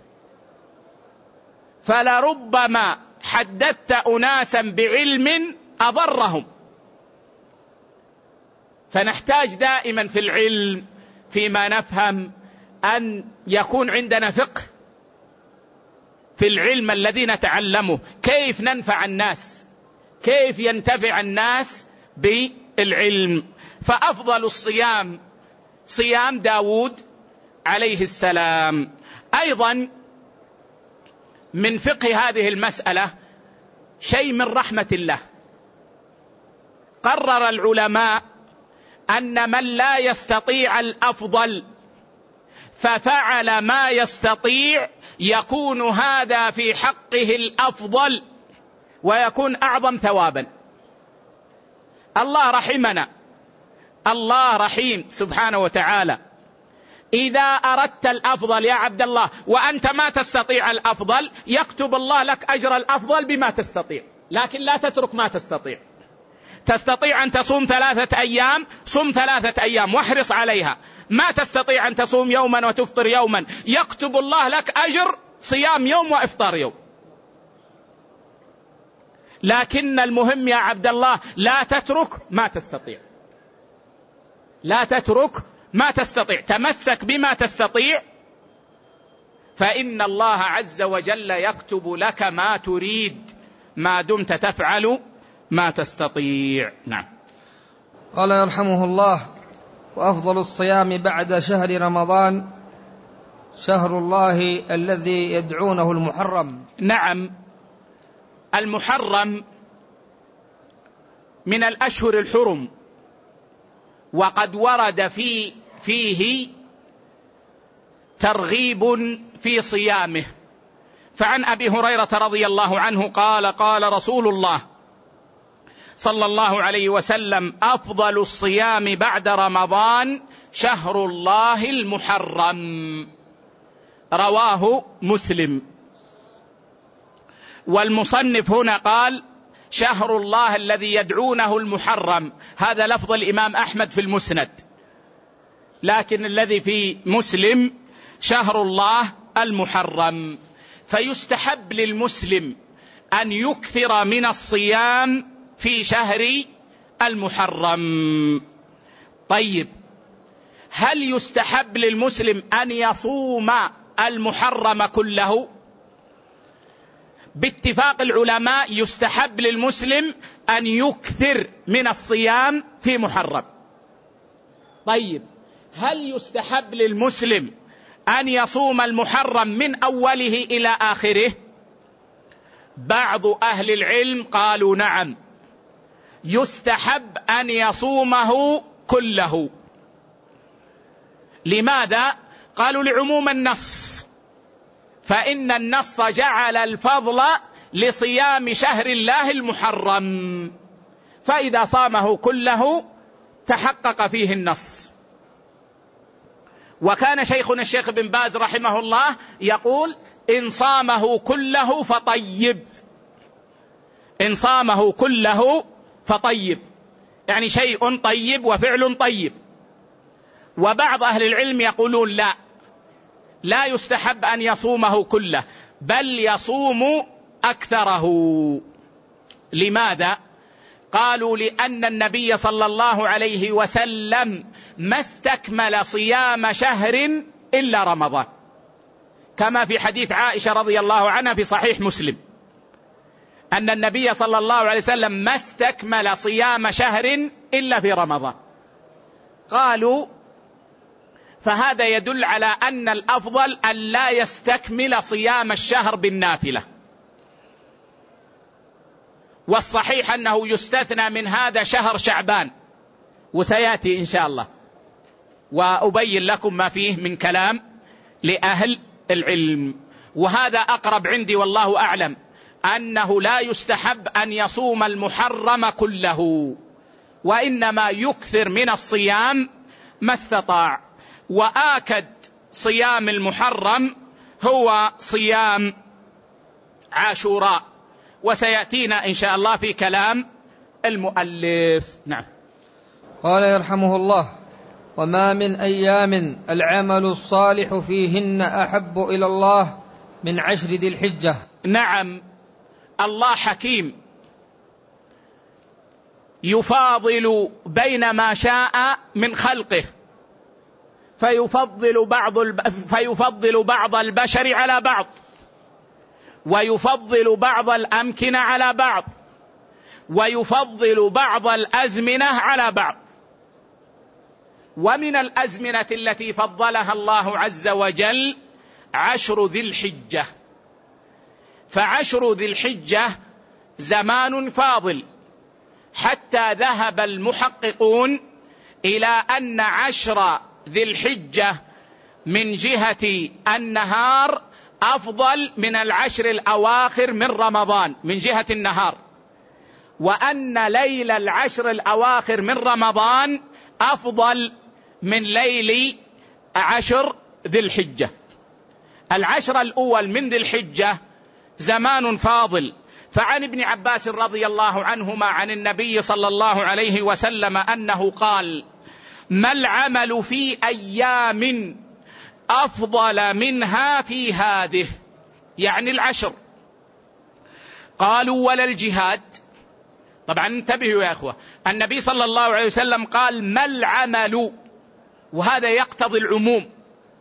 فلربما حدثت أناسا بعلم أضرهم، فنحتاج دائما في العلم فيما نفهم أن يكون عندنا فقه في العلم الذي نتعلمه، كيف ننفع الناس، كيف ينتفع الناس بالعلم. فأفضل الصيام صيام داود عليه السلام. أيضا من فقه هذه المسألة شيء من رحمة الله. قرر العلماء أن من لا يستطيع الأفضل ففعل ما يستطيع يكون هذا في حقه الأفضل ويكون أعظم ثوابا. الله رحمنا، الله رحيم سبحانه وتعالى. إذا أردت الأفضل يا عبد الله وأنت ما تستطيع الأفضل، يكتب الله لك أجر الأفضل بما تستطيع، لكن لا تترك ما تستطيع. تستطيع أن تصوم 3 أيام، صم 3 أيام واحرص عليها. ما تستطيع أن تصوم يوما وتفطر يوما، يكتب الله لك أجر صيام يوم وإفطار يوم. لكن المهم يا عبد الله لا تترك ما تستطيع، لا تترك ما تستطيع، تمسك بما تستطيع، فإن الله عز وجل يكتب لك ما تريد ما دمت تفعل ما تستطيع. نعم. قال يرحمه الله: وأفضل الصيام بعد شهر رمضان شهر الله الذي يدعونه المحرم. نعم، المحرم من الأشهر الحرم، وقد ورد فيه ترغيب في صيامه. فعن أبي هريرة رضي الله عنه قال: قال رسول الله صلى الله عليه وسلم: أفضل الصيام بعد رمضان شهر الله المحرم. رواه مسلم. والمصنف هنا قال: شهر الله الذي يدعونه المحرم، هذا لفظ الإمام أحمد في المسند، لكن الذي في مسلم شهر الله المحرم. فيستحب للمسلم أن يكثر من الصيام في شهر المحرم. طيب، هل يستحب للمسلم أن يصوم المحرم كله؟ باتفاق العلماء يستحب للمسلم أن يكثر من الصيام في محرم. طيب، هل يستحب للمسلم أن يصوم المحرم من أوله إلى آخره؟ بعض أهل العلم قالوا نعم، يستحب أن يصومه كله. لماذا؟ قالوا لعموم النص، فإن النص جعل الفضل لصيام شهر الله المحرم، فإذا صامه كله تحقق فيه النص. وكان شيخنا الشيخ بن باز رحمه الله يقول: إن صامه كله فطيب، إن صامه كله فطيب، يعني شيء طيب وفعل طيب. وبعض أهل العلم يقولون لا يستحب أن يصومه كله، بل يصوم أكثره. لماذا؟ قالوا: لأن النبي صلى الله عليه وسلم ما استكمل صيام شهر إلا رمضان، كما في حديث عائشة رضي الله عنها في صحيح مسلم، أن النبي صلى الله عليه وسلم ما استكمل صيام شهر إلا في رمضان. قالوا: فهذا يدل على أن الأفضل أن لا يستكمل صيام الشهر بالنافلة، والصحيح أنه يستثنى من هذا شهر شعبان، وسيأتي إن شاء الله وأبين لكم ما فيه من كلام لأهل العلم. وهذا أقرب عندي والله أعلم، أنه لا يستحب أن يصوم المحرم كله، وإنما يكثر من الصيام ما استطاع. وآكد صيام المحرم هو صيام عاشوراء، وسيأتينا إن شاء الله في كلام المؤلف. نعم. قال يرحمه الله: وما من أيام العمل الصالح فيهن أحب إلى الله من 10 ذي الحجة. نعم، الله حكيم يفاضل بين ما شاء من خلقه، فيفضل بعض البشر على بعض، ويفضل بعض الأمكنة على بعض، ويفضل بعض الأزمنة على بعض. ومن الأزمنة التي فضلها الله عز وجل 10 ذي الحجة. ف10 ذي الحجة زمان فاضل، حتى ذهب المحققون إلى أن 10 ذي الحجة من جهة النهار أفضل من 10 الأواخر من رمضان من جهة النهار، وأن ليل 10 الأواخر من رمضان أفضل من ليل 10 ذي الحجة. 10 الأول من ذي الحجة زمان فاضل. فعن ابن عباس رضي الله عنهما عن النبي صلى الله عليه وسلم أنه قال: ما العمل في أيام أفضل منها في هذه، يعني 10. قالوا: ولا الجهاد. طبعا انتبهوا يا أخوة، النبي صلى الله عليه وسلم قال: ما العمل، وهذا يقتضي العموم.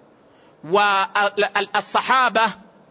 والصحابة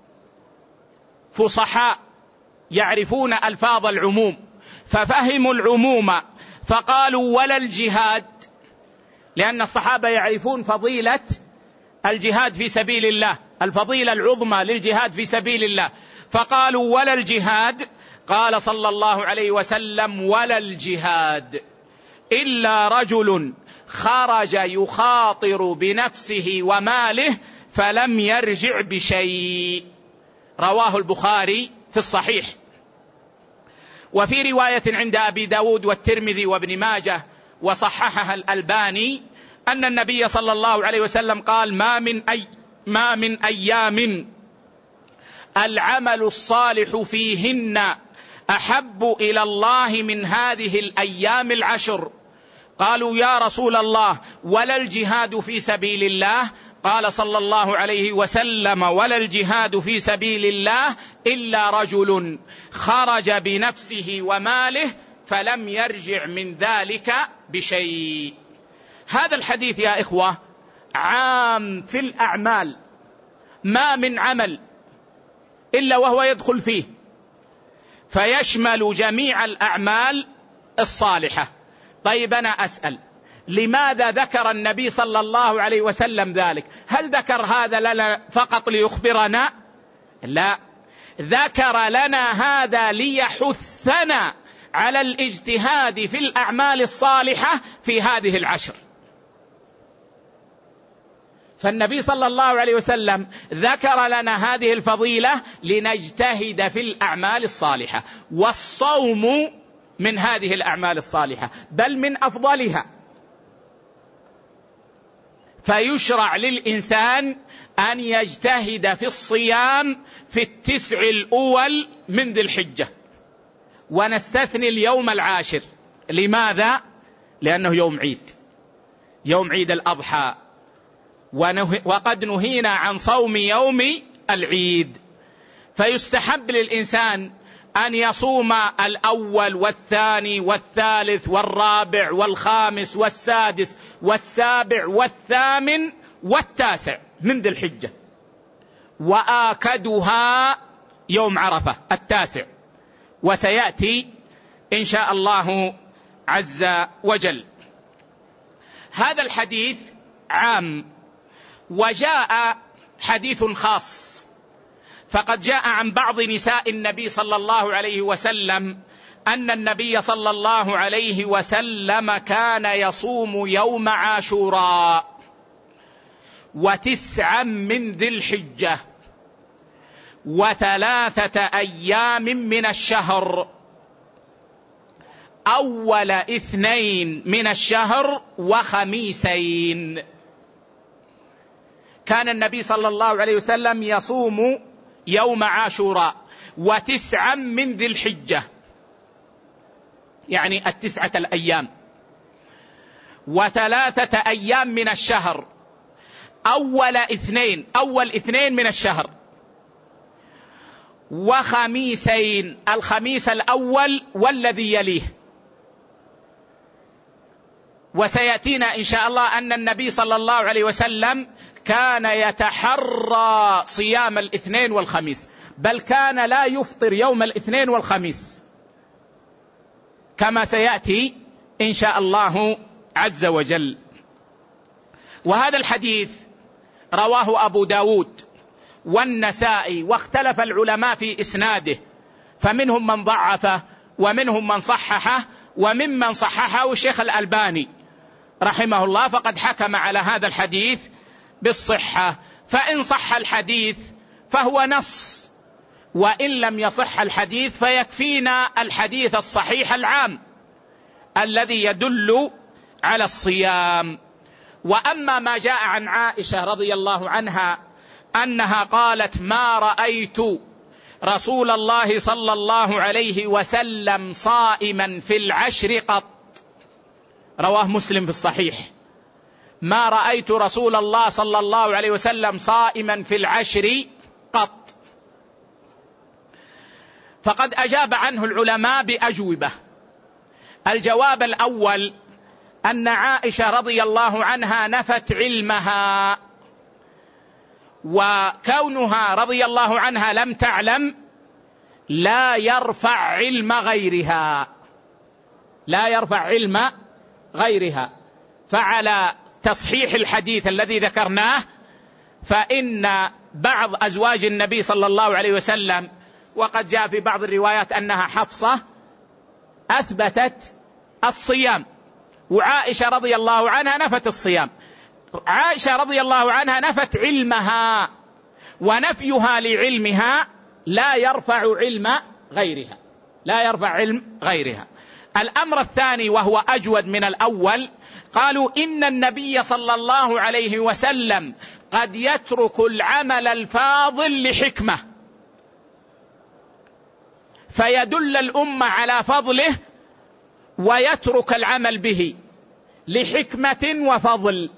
فصحاء يعرفون ألفاظ العموم، ففهموا العموم فقالوا: ولا الجهاد، لأن الصحابة يعرفون فضيلة الجهاد في سبيل الله، الفضيلة العظمى للجهاد في سبيل الله، فقالوا: ولا الجهاد. قال صلى الله عليه وسلم: ولا الجهاد إلا رجل خرج يخاطر بنفسه وماله فلم يرجع بشيء. رواه البخاري في الصحيح. وفي رواية عند أبي داود والترمذي وابن ماجه وصححها الألباني أن النبي صلى الله عليه وسلم قال: ما من أيام العمل الصالح فيهن أحب إلى الله من هذه الأيام 10. قالوا: يا رسول الله، ولا الجهاد في سبيل الله؟ قال صلى الله عليه وسلم: ولا الجهاد في سبيل الله إلا رجل خرج بنفسه وماله فلم يرجع من ذلك بشيء. هذا الحديث يا إخوة عام في الأعمال، ما من عمل إلا وهو يدخل فيه، فيشمل جميع الأعمال الصالحة. طيب أنا أسأل: لماذا ذكر النبي صلى الله عليه وسلم ذلك؟ هل ذكر هذا لنا فقط ليخبرنا؟ لا، ذكر لنا هذا ليحثنا على الاجتهاد في الأعمال الصالحة في هذه 10. فالنبي صلى الله عليه وسلم ذكر لنا هذه الفضيلة لنجتهد في الأعمال الصالحة، والصوم من هذه الأعمال الصالحة بل من أفضلها. فيشرع للإنسان أن يجتهد في الصيام في 9 الأول من ذي الحجة، ونستثني اليوم 10. لماذا؟ لأنه يوم عيد، يوم عيد الأضحى، وقد نهينا عن صوم يوم العيد، فيستحب للإنسان أن يصوم الأول والثاني والثالث والرابع والخامس والسادس والسابع والثامن والتاسع من ذي الحجة، وآكدها يوم عرفة 9، وسيأتي إن شاء الله عز وجل. هذا الحديث عام، وجاء حديث خاص، فقد جاء عن بعض نساء النبي صلى الله عليه وسلم أن النبي صلى الله عليه وسلم كان يصوم يوم عاشوراء 9 من ذي الحجة 3 أيام من الشهر، أول 2 من الشهر وخميسين. كان النبي صلى الله عليه وسلم يصوم يوم عاشوراء 9 من ذي الحجة، يعني 9 الأيام، و3 أيام من الشهر، أول 2 من الشهر، وخميسين، الخميس الأول والذي يليه. وسيأتينا إن شاء الله أن النبي صلى الله عليه وسلم كان يتحرى صيام الاثنين والخميس، بل كان لا يفطر يوم الاثنين والخميس، كما سيأتي إن شاء الله عز وجل. وهذا الحديث رواه أبو داود والنسائي، واختلف العلماء في إسناده، فمنهم من ضعفه ومنهم من صححه، وممن صححه الشيخ الألباني رحمه الله، فقد حكم على هذا الحديث بالصحة. فإن صح الحديث فهو نص، وإن لم يصح الحديث فيكفينا الحديث الصحيح العام الذي يدل على الصيام. وأما ما جاء عن عائشة رضي الله عنها أنها قالت: ما رأيت رسول الله صلى الله عليه وسلم صائما في العشر قط، رواه مسلم في الصحيح: ما رأيت رسول الله صلى الله عليه وسلم صائما في العشر قط. فقد أجاب عنه العلماء بأجوبة. الجواب الأول أن عائشة رضي الله عنها نفت علمها، وكونها رضي الله عنها لم تعلم لا يرفع علم غيرها، لا يرفع علم غيرها. فعلى تصحيح الحديث الذي ذكرناه، فإن بعض أزواج النبي صلى الله عليه وسلم، وقد جاء في بعض الروايات أنها حفصة، أثبتت الصيام، وعائشة رضي الله عنها نفت الصيام. عائشة رضي الله عنها نفت علمها، ونفيها لعلمها لا يرفع علم غيرها، لا يرفع علم غيرها. الأمر الثاني وهو أجود من الأول، قالوا إن النبي صلى الله عليه وسلم قد يترك العمل الفاضل لحكمة، فيدل الأمة على فضله، ويترك العمل به لحكمة وفضل،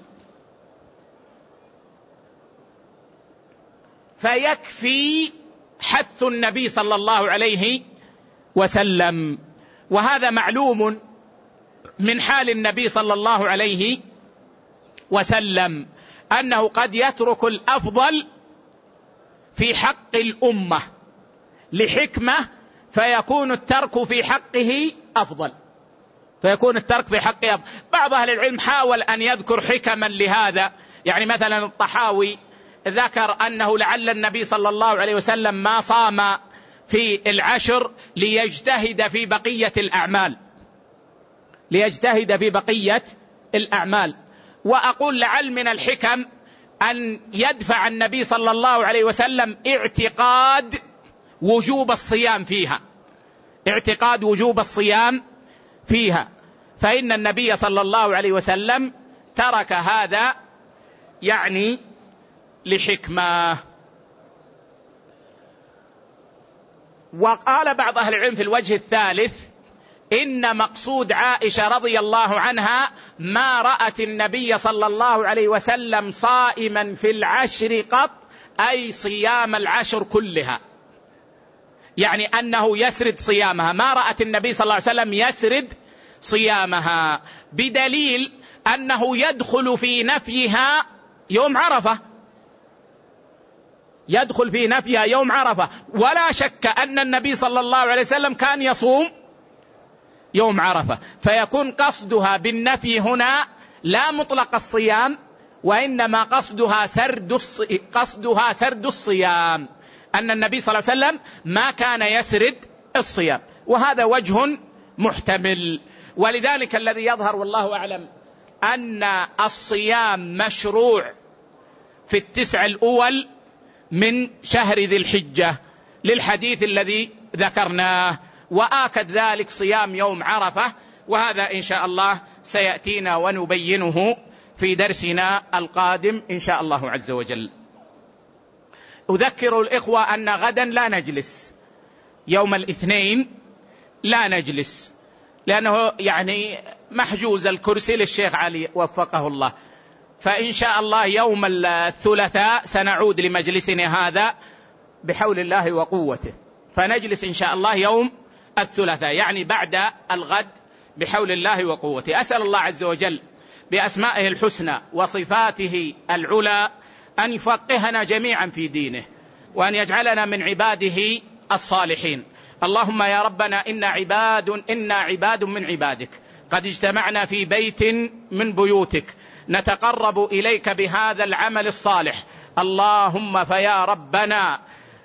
فيكفي حث النبي صلى الله عليه وسلم. وهذا معلوم من حال النبي صلى الله عليه وسلم، أنه قد يترك الأفضل في حق الأمة لحكمة، فيكون الترك في حقه أفضل، فيكون الترك في حقه أفضل. بعض أهل العلم حاول أن يذكر حكما لهذا، يعني مثلا الطحاوي ذكر أنه لعل النبي صلى الله عليه وسلم ما صام في العشر ليجتهد في بقية الأعمال، ليجتهد في بقية الأعمال. وأقول لعل من الحكم أن يدفع النبي صلى الله عليه وسلم اعتقاد وجوب الصيام فيها، اعتقاد وجوب الصيام فيها، فإن النبي صلى الله عليه وسلم ترك هذا يعني لحكمة. وقال بعض أهل العلم في الوجه الثالث إن مقصود عائشة رضي الله عنها ما رأت النبي صلى الله عليه وسلم صائما في العشر قط، أي صيام العشر كلها، يعني أنه يسرد صيامها، ما رأت النبي صلى الله عليه وسلم يسرد صيامها، بدليل أنه يدخل في نفيها يوم عرفة، يدخل في نفيها يوم عرفة، ولا شك أن النبي صلى الله عليه وسلم كان يصوم يوم عرفة، فيكون قصدها بالنفي هنا لا مطلق الصيام، وإنما قصدها سرد الصيام، أن النبي صلى الله عليه وسلم ما كان يسرد الصيام، وهذا وجه محتمل. ولذلك الذي يظهر والله أعلم أن الصيام مشروع في التسع الأول من شهر ذي الحجة للحديث الذي ذكرناه، وآكد ذلك صيام يوم عرفة، وهذا إن شاء الله سيأتينا ونبينه في درسنا القادم إن شاء الله عز وجل. أذكر الإخوة أن غدا لا نجلس، يوم الاثنين لا نجلس، لأنه يعني محجوز الكرسي للشيخ علي وفقه الله، فإن شاء الله يوم الثلاثاء سنعود لمجلسنا هذا بحول الله وقوته، فنجلس إن شاء الله يوم الثلاثاء، يعني بعد الغد بحول الله وقوته. أسأل الله عز وجل بأسمائه الحسنى وصفاته العلى أن يفقهنا جميعا في دينه، وأن يجعلنا من عباده الصالحين. اللهم يا ربنا إنا عباد من عبادك، قد اجتمعنا في بيت من بيوتك نتقرب إليك بهذا العمل الصالح، اللهم فيا ربنا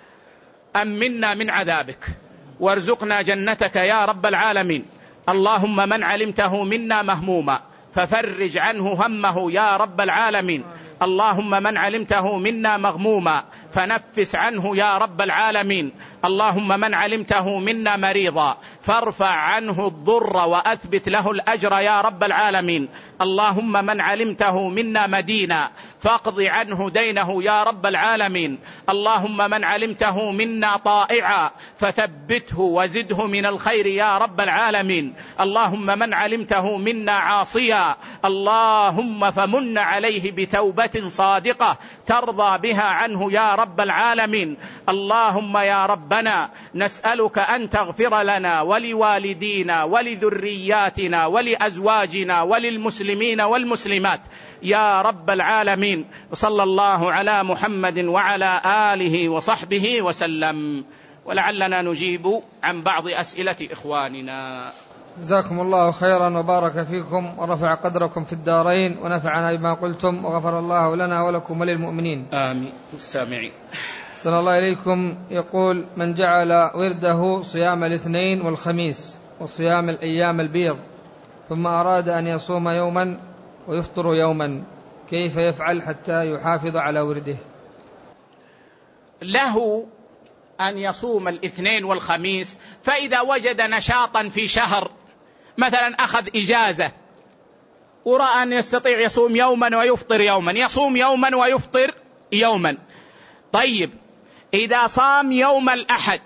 أمنا من عذابك وارزقنا جنتك يا رب العالمين. اللهم من علمته منا مهموما ففرج عنه همه يا رب العالمين. اللهم من علمته منا مغموما فنفس عنه يا رب العالمين. اللهم من علمته منا مريضا فارفع عنه الضر وأثبت له الأجر يا رب العالمين. اللهم من علمته منا مدينا فاقض عنه دينه يا رب العالمين. اللهم من علمته منا طائعا فثبته وزده من الخير يا رب العالمين. اللهم من علمته منا عاصيا اللهم فمن عليه بتوبة صادقة ترضى بها عنه يا رب العالمين. اللهم يا ربنا نسألك أن تغفر لنا ولوالدينا ولذرياتنا ولأزواجنا وللمسلمين والمسلمات يا رب العالمين. صلى الله على محمد وعلى آله وصحبه وسلم. ولعلنا نجيب عن بعض أسئلة إخواننا. جزاكم الله خيرا وبارك فيكم ورفع قدركم في الدارين ونفعنا بما قلتم وغفر الله لنا ولكم وللمؤمنين آمين. السامعين. صلى الله إليكم. يقول: من جعل ورده صيام الاثنين والخميس وصيام الأيام البيض ثم أراد أن يصوم يوما ويفطر يوما، كيف يفعل حتى يحافظ على ورده؟ له أن يصوم الاثنين والخميس، فإذا وجد نشاطا في شهر، مثلا أخذ إجازة ورأى أن يستطيع يصوم يوما ويفطر يوما، يصوم يوما ويفطر يوما. طيب، إذا صام يوم الأحد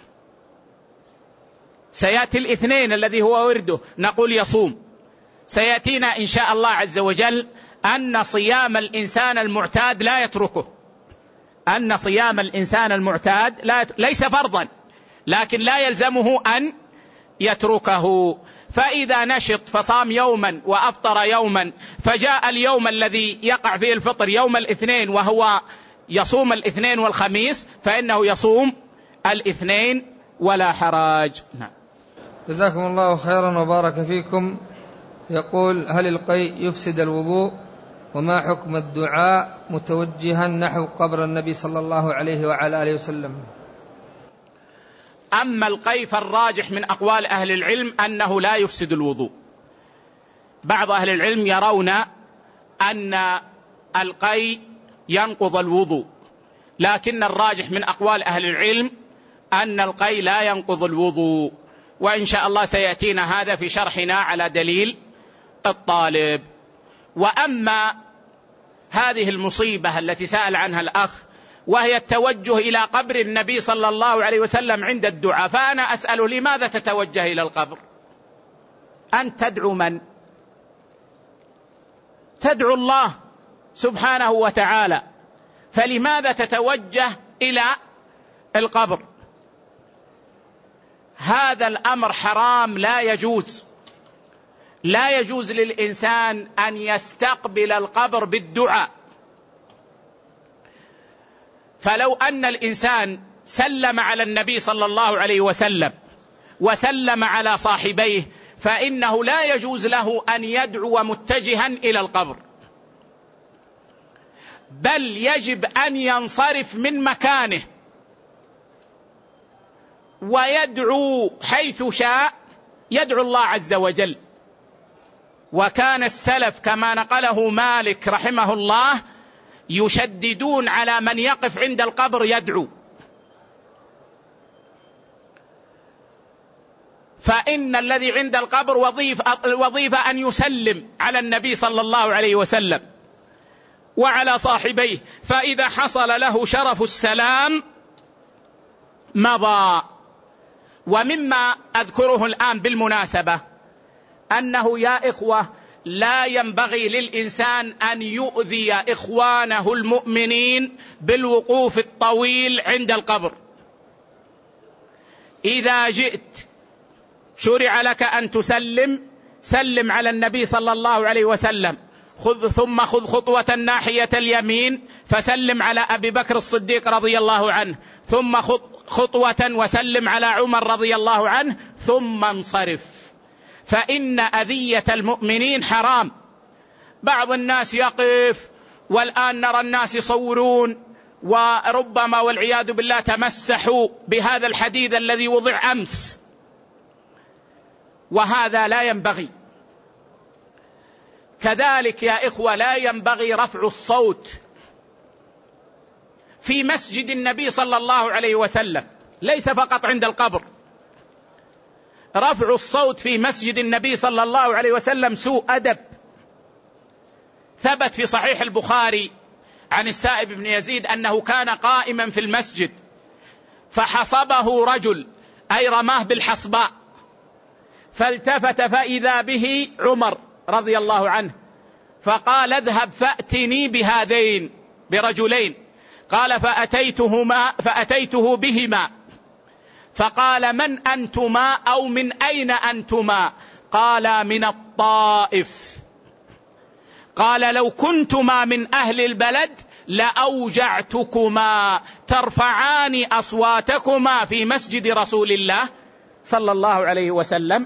سيأتي الاثنين الذي هو ورده نقول يصوم. سيأتينا إن شاء الله عز وجل أن صيام الإنسان المعتاد لا يتركه، أن صيام الإنسان المعتاد ليس فرضا، لكن لا يلزمه أن يتركه. فإذا نشط فصام يوما وأفطر يوما، فجاء اليوم الذي يقع فيه الفطر يوم الاثنين وهو يصوم الاثنين والخميس، فإنه يصوم الاثنين ولا حراج. نعم. جزاكم الله خيرا وبارك فيكم. يقول: هل القيء يفسد الوضوء؟ وما حكم الدعاء متوجها نحو قبر النبي صلى الله عليه وعلى آله وسلم؟ أما القيء فالراجح من أقوال أهل العلم أنه لا يفسد الوضوء. بعض أهل العلم يرون أن القيء ينقض الوضوء، لكن الراجح من أقوال أهل العلم أن القيء لا ينقض الوضوء، وإن شاء الله سيأتينا هذا في شرحنا على دليل الطالب. وأما هذه المصيبة التي سأل عنها الأخ، وهي التوجه إلى قبر النبي صلى الله عليه وسلم عند الدعاء. فأنا أسأله: لماذا تتوجه إلى القبر؟ أنت تدعو من؟ تدعو الله سبحانه وتعالى، فلماذا تتوجه إلى القبر؟ هذا الأمر حرام، لا يجوز. لا يجوز للإنسان أن يستقبل القبر بالدعاء. فلو أن الإنسان سلم على النبي صلى الله عليه وسلم وسلم على صاحبيه، فإنه لا يجوز له أن يدعو متجها إلى القبر، بل يجب أن ينصرف من مكانه ويدعو حيث شاء، يدعو الله عز وجل. وكان السلف كما نقله مالك رحمه الله يشددون على من يقف عند القبر يدعو، فإن الذي عند القبر الوظيفة أن يسلم على النبي صلى الله عليه وسلم وعلى صاحبيه، فإذا حصل له شرف السلام مضى. ومما أذكره الآن بالمناسبة أنه يا إخوة لا ينبغي للإنسان أن يؤذي إخوانه المؤمنين بالوقوف الطويل عند القبر. إذا جئت شرع لك أن سلم على النبي صلى الله عليه وسلم، ثم خذ خطوة ناحية اليمين فسلم على أبي بكر الصديق رضي الله عنه، ثم خطوة وسلم على عمر رضي الله عنه، ثم انصرف، فإن أذية المؤمنين حرام. بعض الناس يقف، والآن نرى الناس يصورون، وربما والعياذ بالله تمسحوا بهذا الحديد الذي وضع أمس، وهذا لا ينبغي. كذلك يا إخوة لا ينبغي رفع الصوت في مسجد النبي صلى الله عليه وسلم، ليس فقط عند القبر. رفع الصوت في مسجد النبي صلى الله عليه وسلم سوء أدب. ثبت في صحيح البخاري عن السائب بن يزيد أنه كان قائما في المسجد فحصبه رجل، أي رماه بالحصباء، فالتفت فإذا به عمر رضي الله عنه، فقال: اذهب فأتني بهذين برجلين. قال: فأتيته بهما، فقال: من أنتما أو من أين أنتما؟ قال: من الطائف. قال: لو كنتما من أهل البلد لأوجعتكما ترفعان أصواتكما في مسجد رسول الله صلى الله عليه وسلم.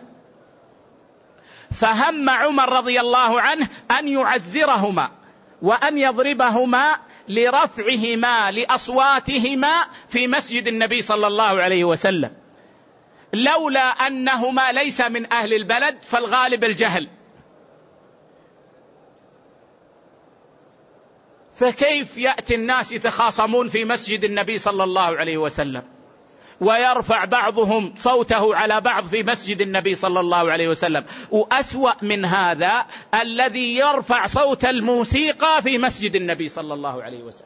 فهم عمر رضي الله عنه أن يعزرهما وأن يضربهما لرفعهما لأصواتهما في مسجد النبي صلى الله عليه وسلم، لولا أنهما ليس من أهل البلد فالغالب الجهل. فكيف يأتي الناس يتخاصمون في مسجد النبي صلى الله عليه وسلم، ويرفع بعضهم صوته على بعض في مسجد النبي صلى الله عليه وسلم؟ وأسوأ من هذا الذي يرفع صوت الموسيقى في مسجد النبي صلى الله عليه وسلم.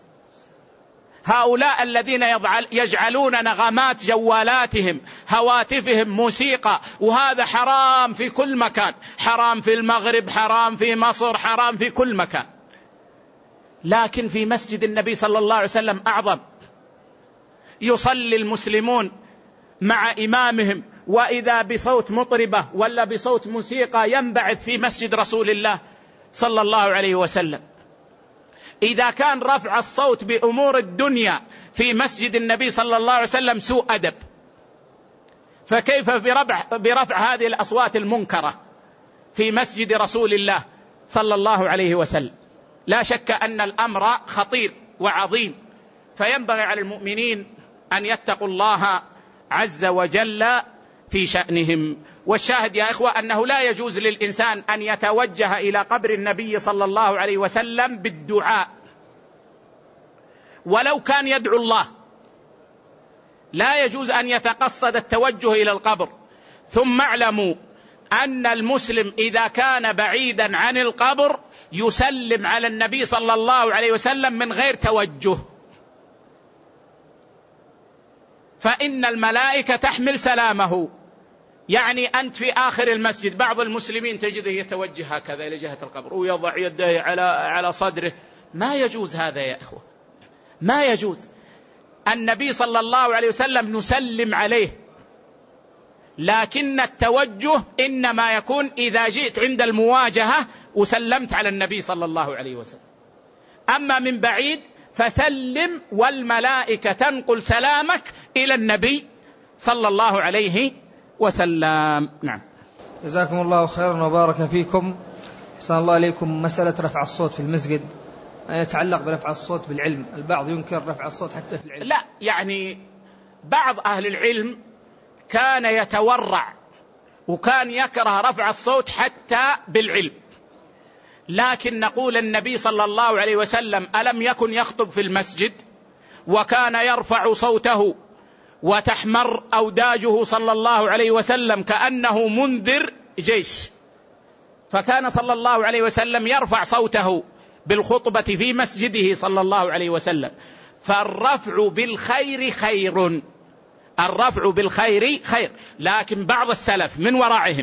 هؤلاء الذين يجعلون نغمات جوالاتهم هواتفهم موسيقى، وهذا حرام في كل مكان، حرام في المغرب، حرام في مصر، حرام في كل مكان، لكن في مسجد النبي صلى الله عليه وسلم أعظم. يصلي المسلمون مع إمامهم، وإذا بصوت مطربة ولا بصوت موسيقى ينبعث في مسجد رسول الله صلى الله عليه وسلم. إذا كان رفع الصوت بأمور الدنيا في مسجد النبي صلى الله عليه وسلم سوء أدب، فكيف برفع هذه الأصوات المنكرة في مسجد رسول الله صلى الله عليه وسلم؟ لا شك أن الأمر خطير وعظيم، فينبغي على المؤمنين أن يتقوا الله عز وجل في شأنهم. والشاهد يا إخوة أنه لا يجوز للإنسان أن يتوجه إلى قبر النبي صلى الله عليه وسلم بالدعاء، ولو كان يدعو الله، لا يجوز أن يتقصد التوجه إلى القبر. ثم اعلموا أن المسلم إذا كان بعيدا عن القبر يسلم على النبي صلى الله عليه وسلم من غير توجه، فإن الملائكة تحمل سلامه. يعني أنت في آخر المسجد، بعض المسلمين تجده يتوجه هكذا إلى جهة القبر ويضع يده على صدره، ما يجوز هذا يا إخوة، ما يجوز. النبي صلى الله عليه وسلم نسلم عليه، لكن التوجه إنما يكون إذا جئت عند المواجهة وسلمت على النبي صلى الله عليه وسلم. أما من بعيد فسلم، والملائكة تنقل سلامك إلى النبي صلى الله عليه وسلم. نعم. جزاكم الله خيرا وبارك فيكم. أحسن الله إليكم. مسألة رفع الصوت في المسجد يتعلق برفع الصوت بالعلم، البعض ينكر رفع الصوت حتى في العلم. لا، يعني بعض أهل العلم كان يتورع وكان يكره رفع الصوت حتى بالعلم، لكن نقول النبي صلى الله عليه وسلم ألم يكن يخطب في المسجد وكان يرفع صوته وتحمر أوداجه صلى الله عليه وسلم كأنه منذر جيش، فكان صلى الله عليه وسلم يرفع صوته بالخطبة في مسجده صلى الله عليه وسلم. فالرفع بالخير خير، الرفع بالخير خير. لكن بعض السلف من ورائهم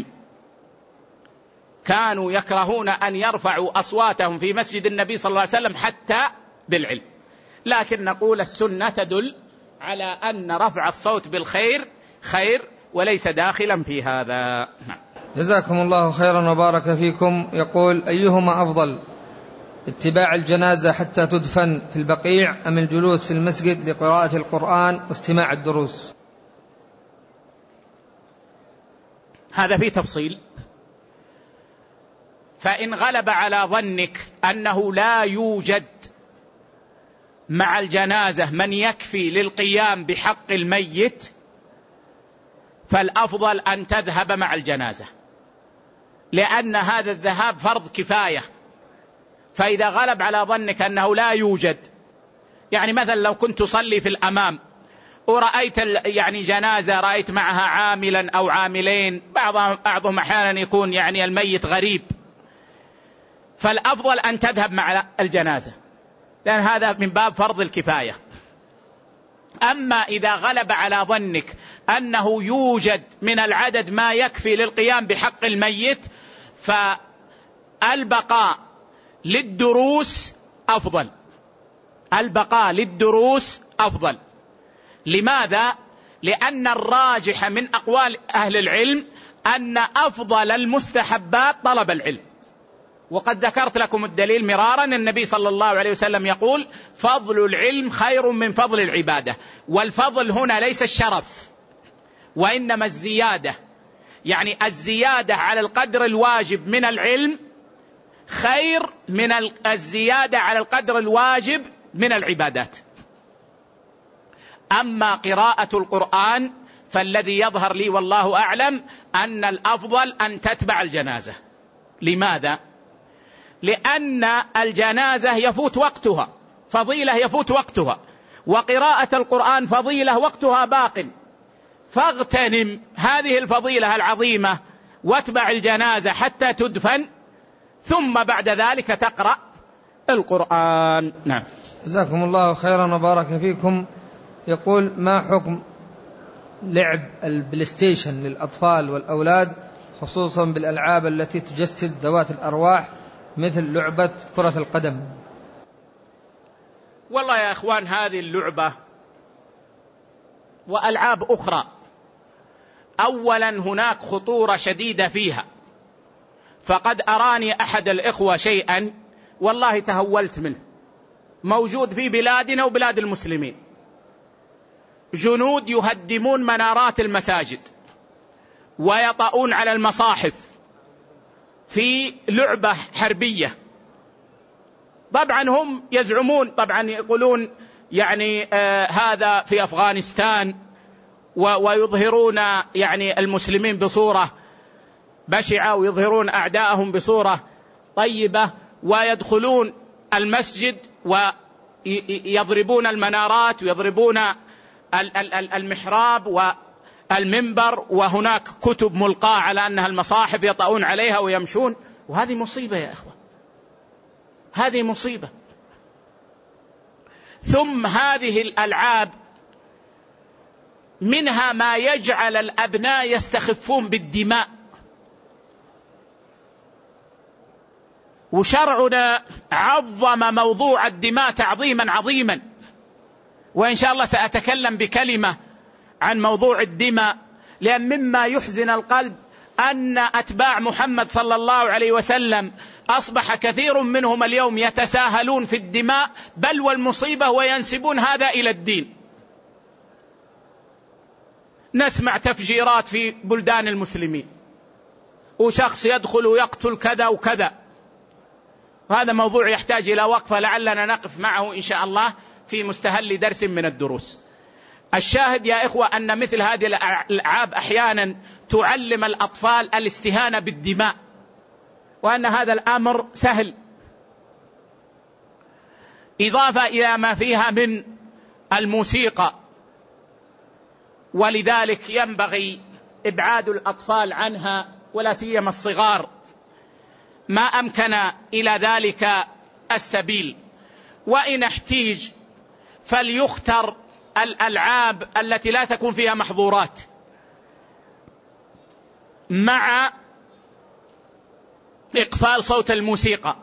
كانوا يكرهون أن يرفعوا أصواتهم في مسجد النبي صلى الله عليه وسلم حتى بالعلم، لكن نقول السنة تدل على أن رفع الصوت بالخير خير وليس داخلا في هذا. جزاكم الله خيرا وبارك فيكم. يقول: أيهما أفضل، اتباع الجنازة حتى تدفن في البقيع أم الجلوس في المسجد لقراءة القرآن واستماع الدروس؟ هذا فيه تفصيل. فإن غلب على ظنك أنه لا يوجد مع الجنازة من يكفي للقيام بحق الميت، فالأفضل أن تذهب مع الجنازة، لأن هذا الذهاب فرض كفاية. فإذا غلب على ظنك أنه لا يوجد، يعني مثلا لو كنت تصلي في الأمام ورأيت يعني جنازة رأيت معها عاملا أو عاملين، بعضهم أحيانا يكون يعني الميت غريب، فالأفضل أن تذهب مع الجنازة، لأن هذا من باب فرض الكفاية. أما إذا غلب على ظنك أنه يوجد من العدد ما يكفي للقيام بحق الميت، فالبقاء للدروس أفضل، البقاء للدروس أفضل. لماذا؟ لأن الراجح من أقوال أهل العلم أن أفضل المستحبات طلب العلم، وقد ذكرت لكم الدليل مرارا. النبي صلى الله عليه وسلم يقول: فضل العلم خير من فضل العبادة. والفضل هنا ليس الشرف وإنما الزيادة، يعني الزيادة على القدر الواجب من العلم خير من الزيادة على القدر الواجب من العبادات. أما قراءة القرآن فالذي يظهر لي والله أعلم أن الأفضل أن تتبع الجنازة. لماذا؟ لأن الجنازة يفوت وقتها، فضيلة يفوت وقتها، وقراءة القرآن فضيلة وقتها باق، فاغتنم هذه الفضيلة العظيمة واتبع الجنازة حتى تدفن، ثم بعد ذلك تقرأ القرآن. نعم. جزاكم الله خيرا وبارك فيكم. يقول: ما حكم لعب البلايستيشن للأطفال والأولاد، خصوصا بالألعاب التي تجسد ذوات الأرواح مثل لعبة كرة القدم؟ والله يا أخوان، هذه اللعبة وألعاب أخرى أولا هناك خطورة شديدة فيها، فقد أراني أحد الإخوة شيئا والله تهولت منه، موجود في بلادنا وبلاد المسلمين، جنود يهدمون منارات المساجد ويطؤون على المصاحف في لعبة حربية. طبعا هم يزعمون، طبعا يقولون يعني هذا في أفغانستان، ويظهرون يعني المسلمين بصورة بشعة ويظهرون أعداءهم بصورة طيبة، ويدخلون المسجد ويضربون المنارات ويضربون المحراب المنبر وهناك كتب ملقاة على أنها المصاحف يطؤون عليها ويمشون، وهذه مصيبة يا إخوة، هذه مصيبة. ثم هذه الألعاب منها ما يجعل الأبناء يستخفون بالدماء، وشرعنا عظم موضوع الدماء تعظيما عظيما، وإن شاء الله سأتكلم بكلمة عن موضوع الدماء، لأن مما يحزن القلب أن أتباع محمد صلى الله عليه وسلم أصبح كثير منهم اليوم يتساهلون في الدماء، بل والمصيبة وينسبون هذا إلى الدين. نسمع تفجيرات في بلدان المسلمين، وشخص يدخل ويقتل كذا وكذا، وهذا موضوع يحتاج إلى وقفة لعلنا نقف معه إن شاء الله في مستهل درس من الدروس. الشاهد يا إخوة أن مثل هذه الألعاب أحيانا تعلم الأطفال الاستهانة بالدماء، وأن هذا الأمر سهل، إضافة إلى ما فيها من الموسيقى، ولذلك ينبغي إبعاد الأطفال عنها ولا سيما الصغار ما أمكن إلى ذلك السبيل. وإن احتيج فليختر الألعاب التي لا تكون فيها محظورات، مع إقفال صوت الموسيقى،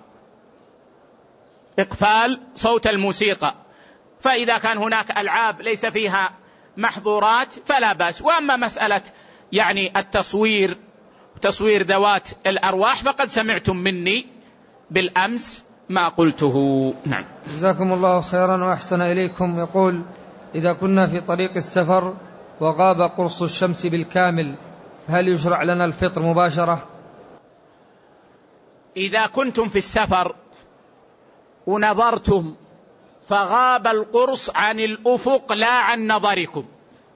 إقفال صوت الموسيقى. فإذا كان هناك ألعاب ليس فيها محظورات فلا بأس. وأما مسألة يعني التصوير، تصوير ذوات الأرواح، فقد سمعتم مني بالأمس ما قلته. نعم. جزاكم الله خيرا وأحسن إليكم. يقول: إذا كنا في طريق السفر وغاب قرص الشمس بالكامل فهل يشرع لنا الفطر مباشرة؟ إذا كنتم في السفر ونظرتم فغاب القرص عن الأفق لا عن نظركم،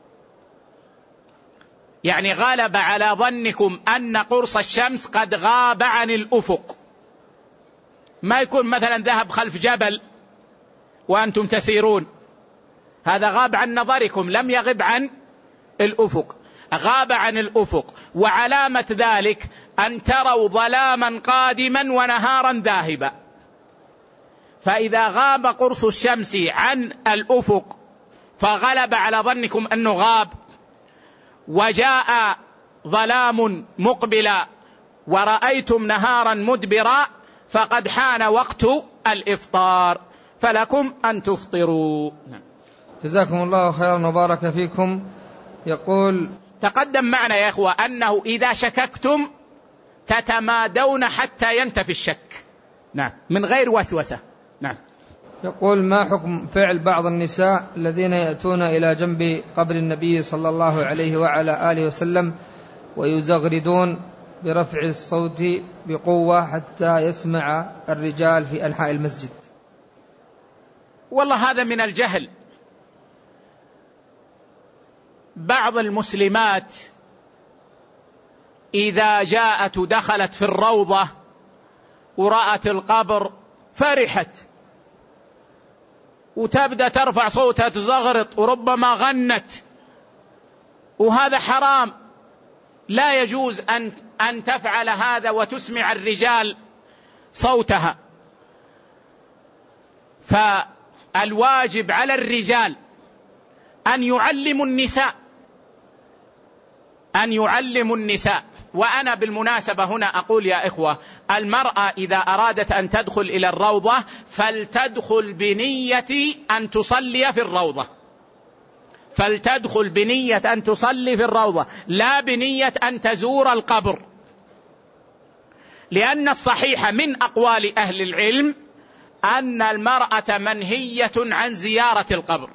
يعني غلب على ظنكم أن قرص الشمس قد غاب عن الأفق، ما يكون مثلا ذهب خلف جبل وأنتم تسيرون، هذا غاب عن نظركم، لم يغب عن الأفق، غاب عن الأفق. وعلامة ذلك أن تروا ظلاما قادما ونهارا ذاهبا، فإذا غاب قرص الشمس عن الأفق فغلب على ظنكم أنه غاب، وجاء ظلام مقبلا ورأيتم نهارا مدبرا، فقد حان وقت الإفطار، فلكم أن تفطروا. جزاكم الله خيرا وبارك فيكم. يقول: تقدم معنا يا إخوة أنه إذا شككتم تتمادون حتى ينتفي الشك، نعم، من غير وسوسة. نعم. يقول: ما حكم فعل بعض النساء الذين يأتون إلى جنب قبر النبي صلى الله عليه وعلى آله وسلم ويزغردون برفع الصوت بقوة حتى يسمع الرجال في أنحاء المسجد؟ والله هذا من الجهل. بعض المسلمات إذا جاءت ودخلت في الروضة ورأت القبر فرحت، وتبدأ ترفع صوتها تزغرط وربما غنت، وهذا حرام، لا يجوز أن تفعل هذا وتسمع الرجال صوتها. فالواجب على الرجال أن يعلموا النساء. وأنا بالمناسبة هنا أقول يا إخوة، المرأة إذا أرادت أن تدخل إلى الروضة فلتدخل بنية أن تصلي في الروضة، فلتدخل بنية أن تصلي في الروضة، لا بنية أن تزور القبر، لأن الصحيح من أقوال أهل العلم أن المرأة منهية عن زيارة القبر،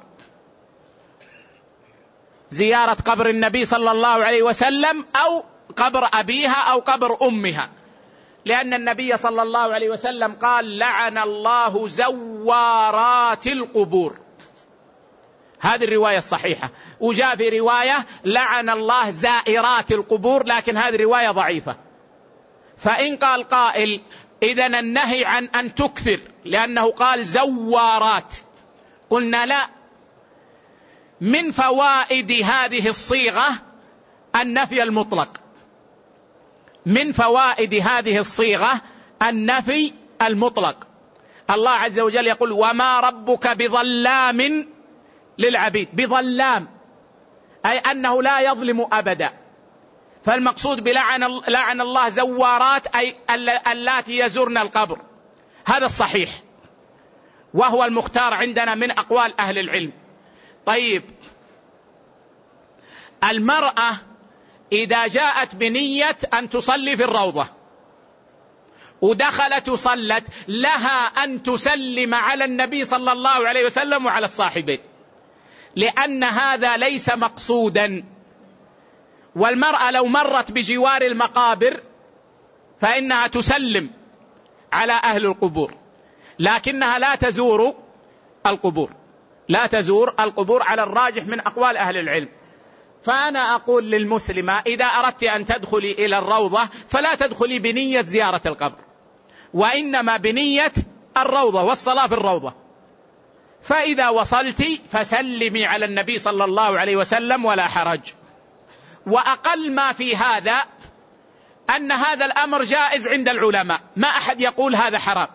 زيارة قبر النبي صلى الله عليه وسلم أو قبر أبيها أو قبر أمها، لأن النبي صلى الله عليه وسلم قال: لعن الله زوارات القبور. هذه الرواية الصحيحة. وجاء في رواية: لعن الله زائرات القبور، لكن هذه رواية ضعيفة. فإن قال قائل: إذن النهي عن أن تكثر، لأنه قال زوارات، قلنا لا، من فوائد هذه الصيغة النفي المطلق. من فوائد هذه الصيغة النفي المطلق. الله عز وجل يقول وما ربك بظلام للعبيد. بظلام أي أنه لا يظلم أبدا. فالمقصود بلعن الله زوارات أي اللاتي يزورن القبر. هذا الصحيح وهو المختار عندنا من أقوال أهل العلم. طيب، المرأة إذا جاءت بنية أن تصلي في الروضة ودخلت وصلت، لها أن تسلم على النبي صلى الله عليه وسلم وعلى الصاحبين، لأن هذا ليس مقصودا. والمرأة لو مرت بجوار المقابر فإنها تسلم على أهل القبور، لكنها لا تزور القبور، لا تزور القبور على الراجح من أقوال أهل العلم. فأنا أقول للمسلمة إذا أردت أن تدخلي إلى الروضة فلا تدخلي بنية زيارة القبر، وإنما بنية الروضة والصلاة في الروضة. فإذا وصلت فسلمي على النبي صلى الله عليه وسلم ولا حرج. وأقل ما في هذا أن هذا الأمر جائز عند العلماء، ما أحد يقول هذا حرام،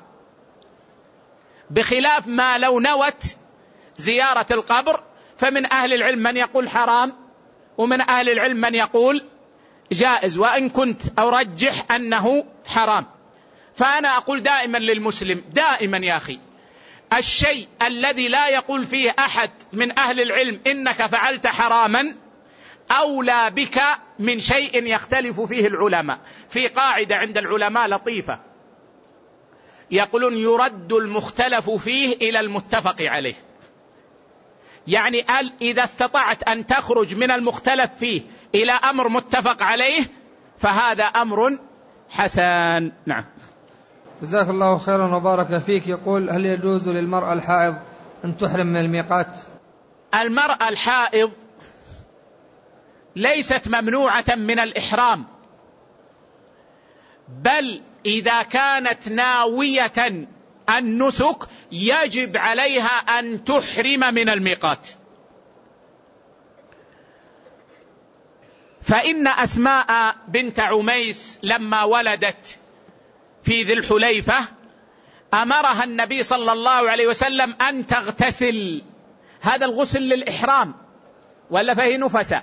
بخلاف ما لو نوت زيارة القبر فمن أهل العلم من يقول حرام ومن أهل العلم من يقول جائز، وإن كنت أرجح أنه حرام. فأنا أقول دائما للمسلم، دائما يا أخي، الشيء الذي لا يقول فيه أحد من أهل العلم إنك فعلت حراما أولى بك من شيء يختلف فيه العلماء. في قاعدة عند العلماء لطيفة يقولون يرد المختلف فيه إلى المتفق عليه. يعني إذا استطعت أن تخرج من المختلف فيه إلى أمر متفق عليه فهذا أمر حسن. نعم. جزاك الله خيرا وبارك فيك. يقول هل يجوز للمرأة الحائض أن تحرم من الميقات؟ المرأة الحائض ليست ممنوعة من الإحرام، بل إذا كانت ناوية النسك يجب عليها أن تحرم من الميقات. فإن أسماء بنت عميس لما ولدت في ذي الحليفة أمرها النبي صلى الله عليه وسلم أن تغتسل، هذا الغسل للإحرام ولا فيه نفساء،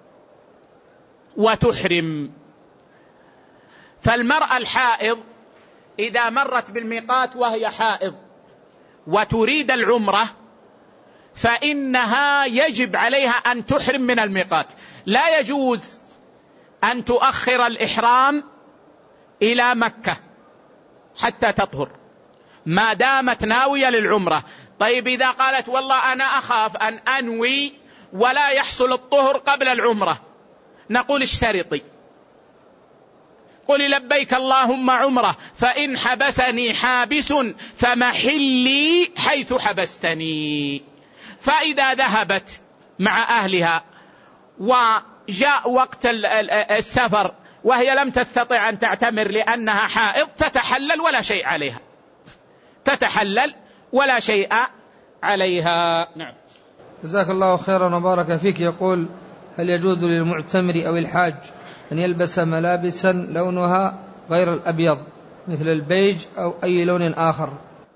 وتحرم. فالمرأة الحائض إذا مرت بالميقات وهي حائض وتريد العمرة فإنها يجب عليها أن تحرم من الميقات. لا يجوز أن تؤخر الإحرام إلى مكة حتى تطهر ما دامت ناوية للعمرة. طيب إذا قالت والله أنا أخاف أن أنوي ولا يحصل الطهر قبل العمرة، نقول اشترطي، قولي لبيك اللهم عمرة، فإن حبسني حابس فمحلي حيث حبستني. فإذا ذهبت مع أهلها وجاء وقت السفر وهي لم تستطع أن تعتمر لأنها حائض تتحلل ولا شيء عليها، تتحلل ولا شيء عليها. نعم. جزاك الله خيرا وبارك فيك. يقول هل يجوز للمعتمر أو الحاج أن يلبس ملابسا لونها غير الأبيض مثل البيج أو أي لون آخر؟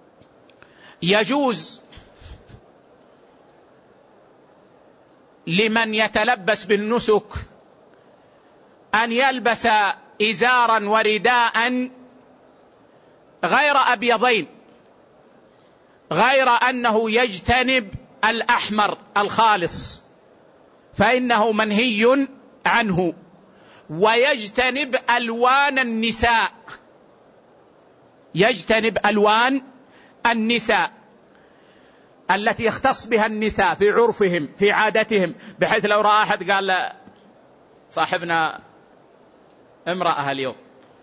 يجوز لمن يتلبس بالنسك أن يلبس إزارا ورداء غير أبيضين، غير أنه يجتنب الأحمر الخالص فإنه منهي عنه، ويجتنب ألوان النساء، يجتنب ألوان النساء التي يختص بها النساء في عرفهم في عادتهم، بحيث لو رأى أحد قال صاحبنا امرأة اليوم،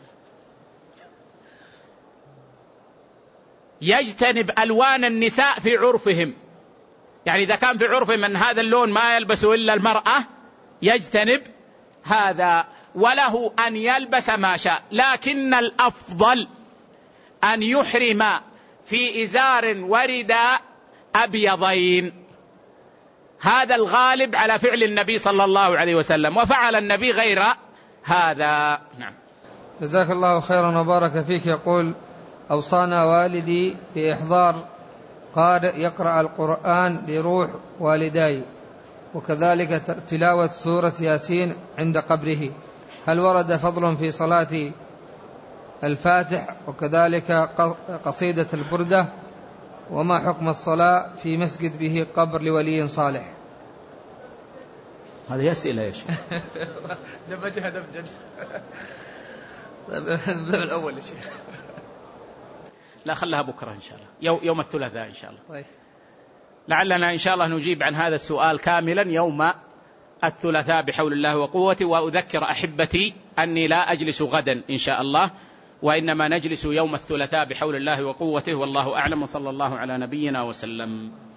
يجتنب ألوان النساء في عرفهم. يعني إذا كان في عرفهم أن هذا اللون ما يلبسه إلا المرأة يجتنب هذا، وله أن يلبس ما شاء، لكن الأفضل أن يحرم في إزار ورداء أبيضين، هذا الغالب على فعل النبي صلى الله عليه وسلم، وفعل النبي غير هذا. نعم. جزاك الله خيرا وبارك فيك. يقول: أوصانا والدي بإحضار قارئ يقرأ القرآن لروح والداي، وكذلك تلاوة سورة ياسين عند قبره، هل ورد فضل في صلاة الفاتح وكذلك قصيدة البردة؟ وما حكم الصلاة في مسجد به قبر لولي صالح؟ هذه أسئلة يا شيخ. دبجها دبجا. الأول يا شيخ. لا، خلها بكرة إن شاء الله، يوم الثلاثاء إن شاء الله. طيب. لعلنا إن شاء الله نجيب عن هذا السؤال كاملا يوم الثلاثاء بحول الله وقوته. وأذكر أحبتي أني لا أجلس غدا إن شاء الله، وإنما نجلس يوم الثلاثاء بحول الله وقوته، والله أعلم، وصلى الله على نبينا وسلم.